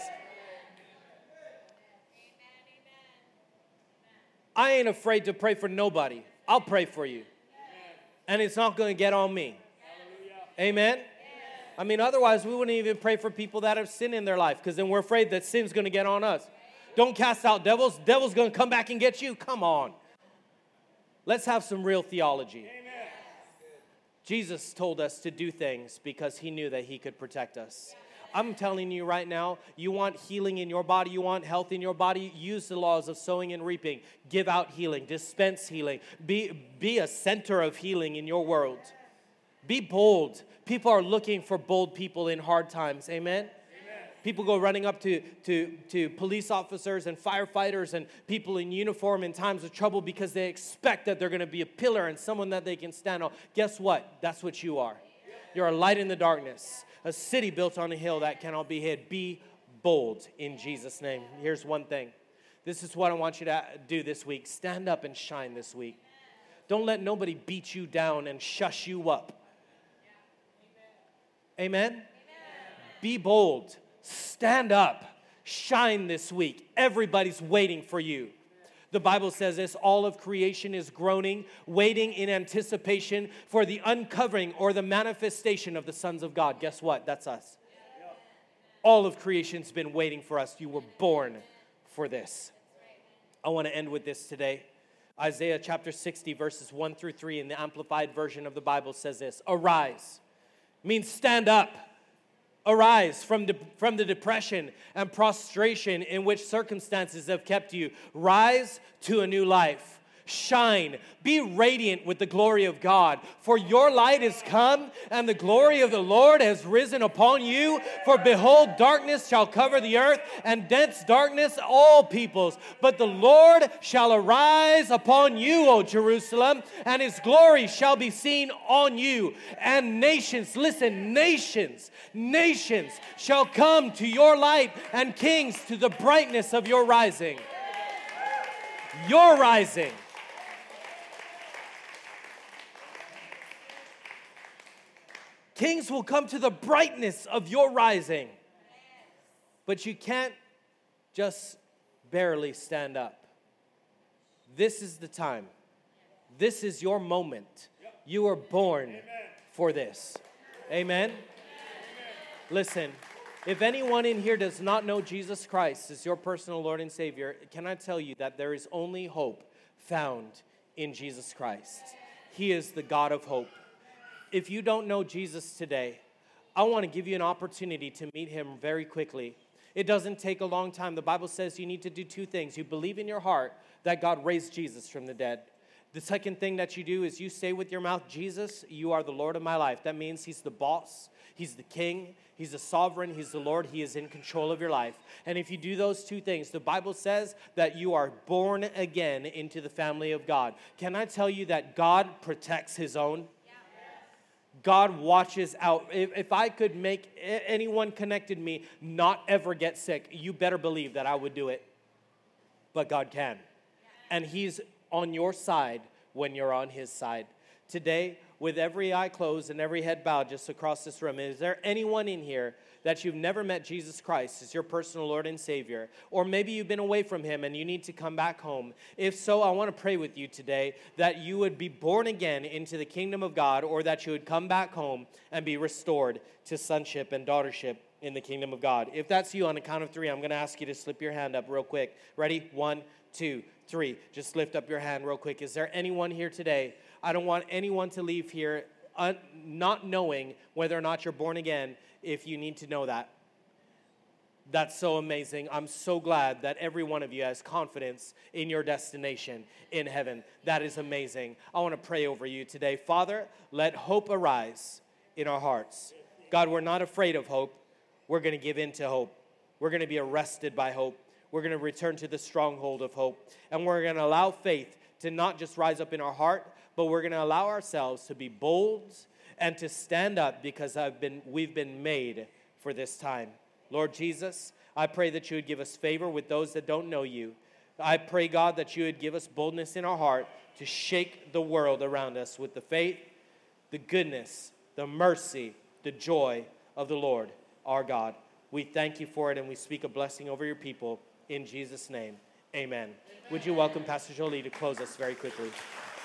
I ain't afraid to pray for nobody. I'll pray for you. And it's not going to get on me. Amen? I mean, otherwise we wouldn't even pray for people that have sin in their life, because then we're afraid that sin's going to get on us. Don't cast out devils. Devil's going to come back and get you. Come on. Let's have some real theology. Amen. Jesus told us to do things because he knew that he could protect us. I'm telling you right now, you want healing in your body, you want health in your body, use the laws of sowing and reaping. Give out healing, dispense healing. Be a center of healing in your world. Be bold. People are looking for bold people in hard times. Amen? People go running up to police officers and firefighters and people in uniform in times of trouble because they expect that they're going to be a pillar and someone that they can stand on. Guess what? That's what you are. You're a light in the darkness, a city built on a hill that cannot be hid. Be bold in Jesus' name. Here's one thing. This is what I want you to do this week. Stand up and shine this week. Don't let nobody beat you down and shush you up. Amen? Be bold. Stand up. Shine this week. Everybody's waiting for you. The Bible says this, all of creation is groaning, waiting in anticipation for the uncovering or the manifestation of the sons of God. Guess what? That's us. All of creation's been waiting for us. You were born for this. I want to end with this today. Isaiah chapter 60, verses 1 through 3 in the Amplified version of the Bible says this, arise, means stand up. Arise from the depression and prostration in which circumstances have kept you. Rise to a new life. Shine. Be radiant with the glory of God. For your light is come, and the glory of the Lord has risen upon you. For behold, darkness shall cover the earth, and dense darkness all peoples. But the Lord shall arise upon you, O Jerusalem, and his glory shall be seen on you. And nations, listen, nations shall come to your light, and kings to the brightness of your rising. Your rising. Kings will come to the brightness of your rising. But you can't just barely stand up. This is the time. This is your moment. You were born for this. Amen? Listen, if anyone in here does not know Jesus Christ as your personal Lord and Savior, can I tell you that there is only hope found in Jesus Christ. He is the God of hope. If you don't know Jesus today, I want to give you an opportunity to meet him very quickly. It doesn't take a long time. The Bible says you need to do two things. You believe in your heart that God raised Jesus from the dead. The second thing that you do is you say with your mouth, Jesus, you are the Lord of my life. That means he's the boss, he's the king, he's the sovereign, he's the Lord, he is in control of your life. And if you do those two things, the Bible says that you are born again into the family of God. Can I tell you that God protects his own? God watches out. If I could make anyone connected me not ever get sick, you better believe that I would do it. But God can. And he's on your side when you're on his side. Today, with every eye closed and every head bowed just across this room, is there anyone in here that you've never met Jesus Christ as your personal Lord and Savior? Or maybe you've been away from him and you need to come back home. If so, I want to pray with you today that you would be born again into the kingdom of God, or that you would come back home and be restored to sonship and daughtership in the kingdom of God. If that's you, on the count of three, I'm going to ask you to slip your hand up real quick. Ready? 1, 2, 3. Just lift up your hand real quick. Is there anyone here today? I don't want anyone to leave here not knowing whether or not you're born again, if you need to know that. That's so amazing. I'm so glad that every one of you has confidence in your destination in heaven. That is amazing. I want to pray over you today. Father, let hope arise in our hearts. God, we're not afraid of hope. We're going to give in to hope. We're going to be arrested by hope. We're going to return to the stronghold of hope. And we're going to allow faith to not just rise up in our heart, but we're going to allow ourselves to be bold and to stand up because we've been made for this time. Lord Jesus, I pray that you would give us favor with those that don't know you. I pray, God, that you would give us boldness in our heart to shake the world around us with the faith, the goodness, the mercy, the joy of the Lord, our God. We thank you for it, and we speak a blessing over your people in Jesus' name. Amen. Would you welcome Pastor Jolie to close us very quickly?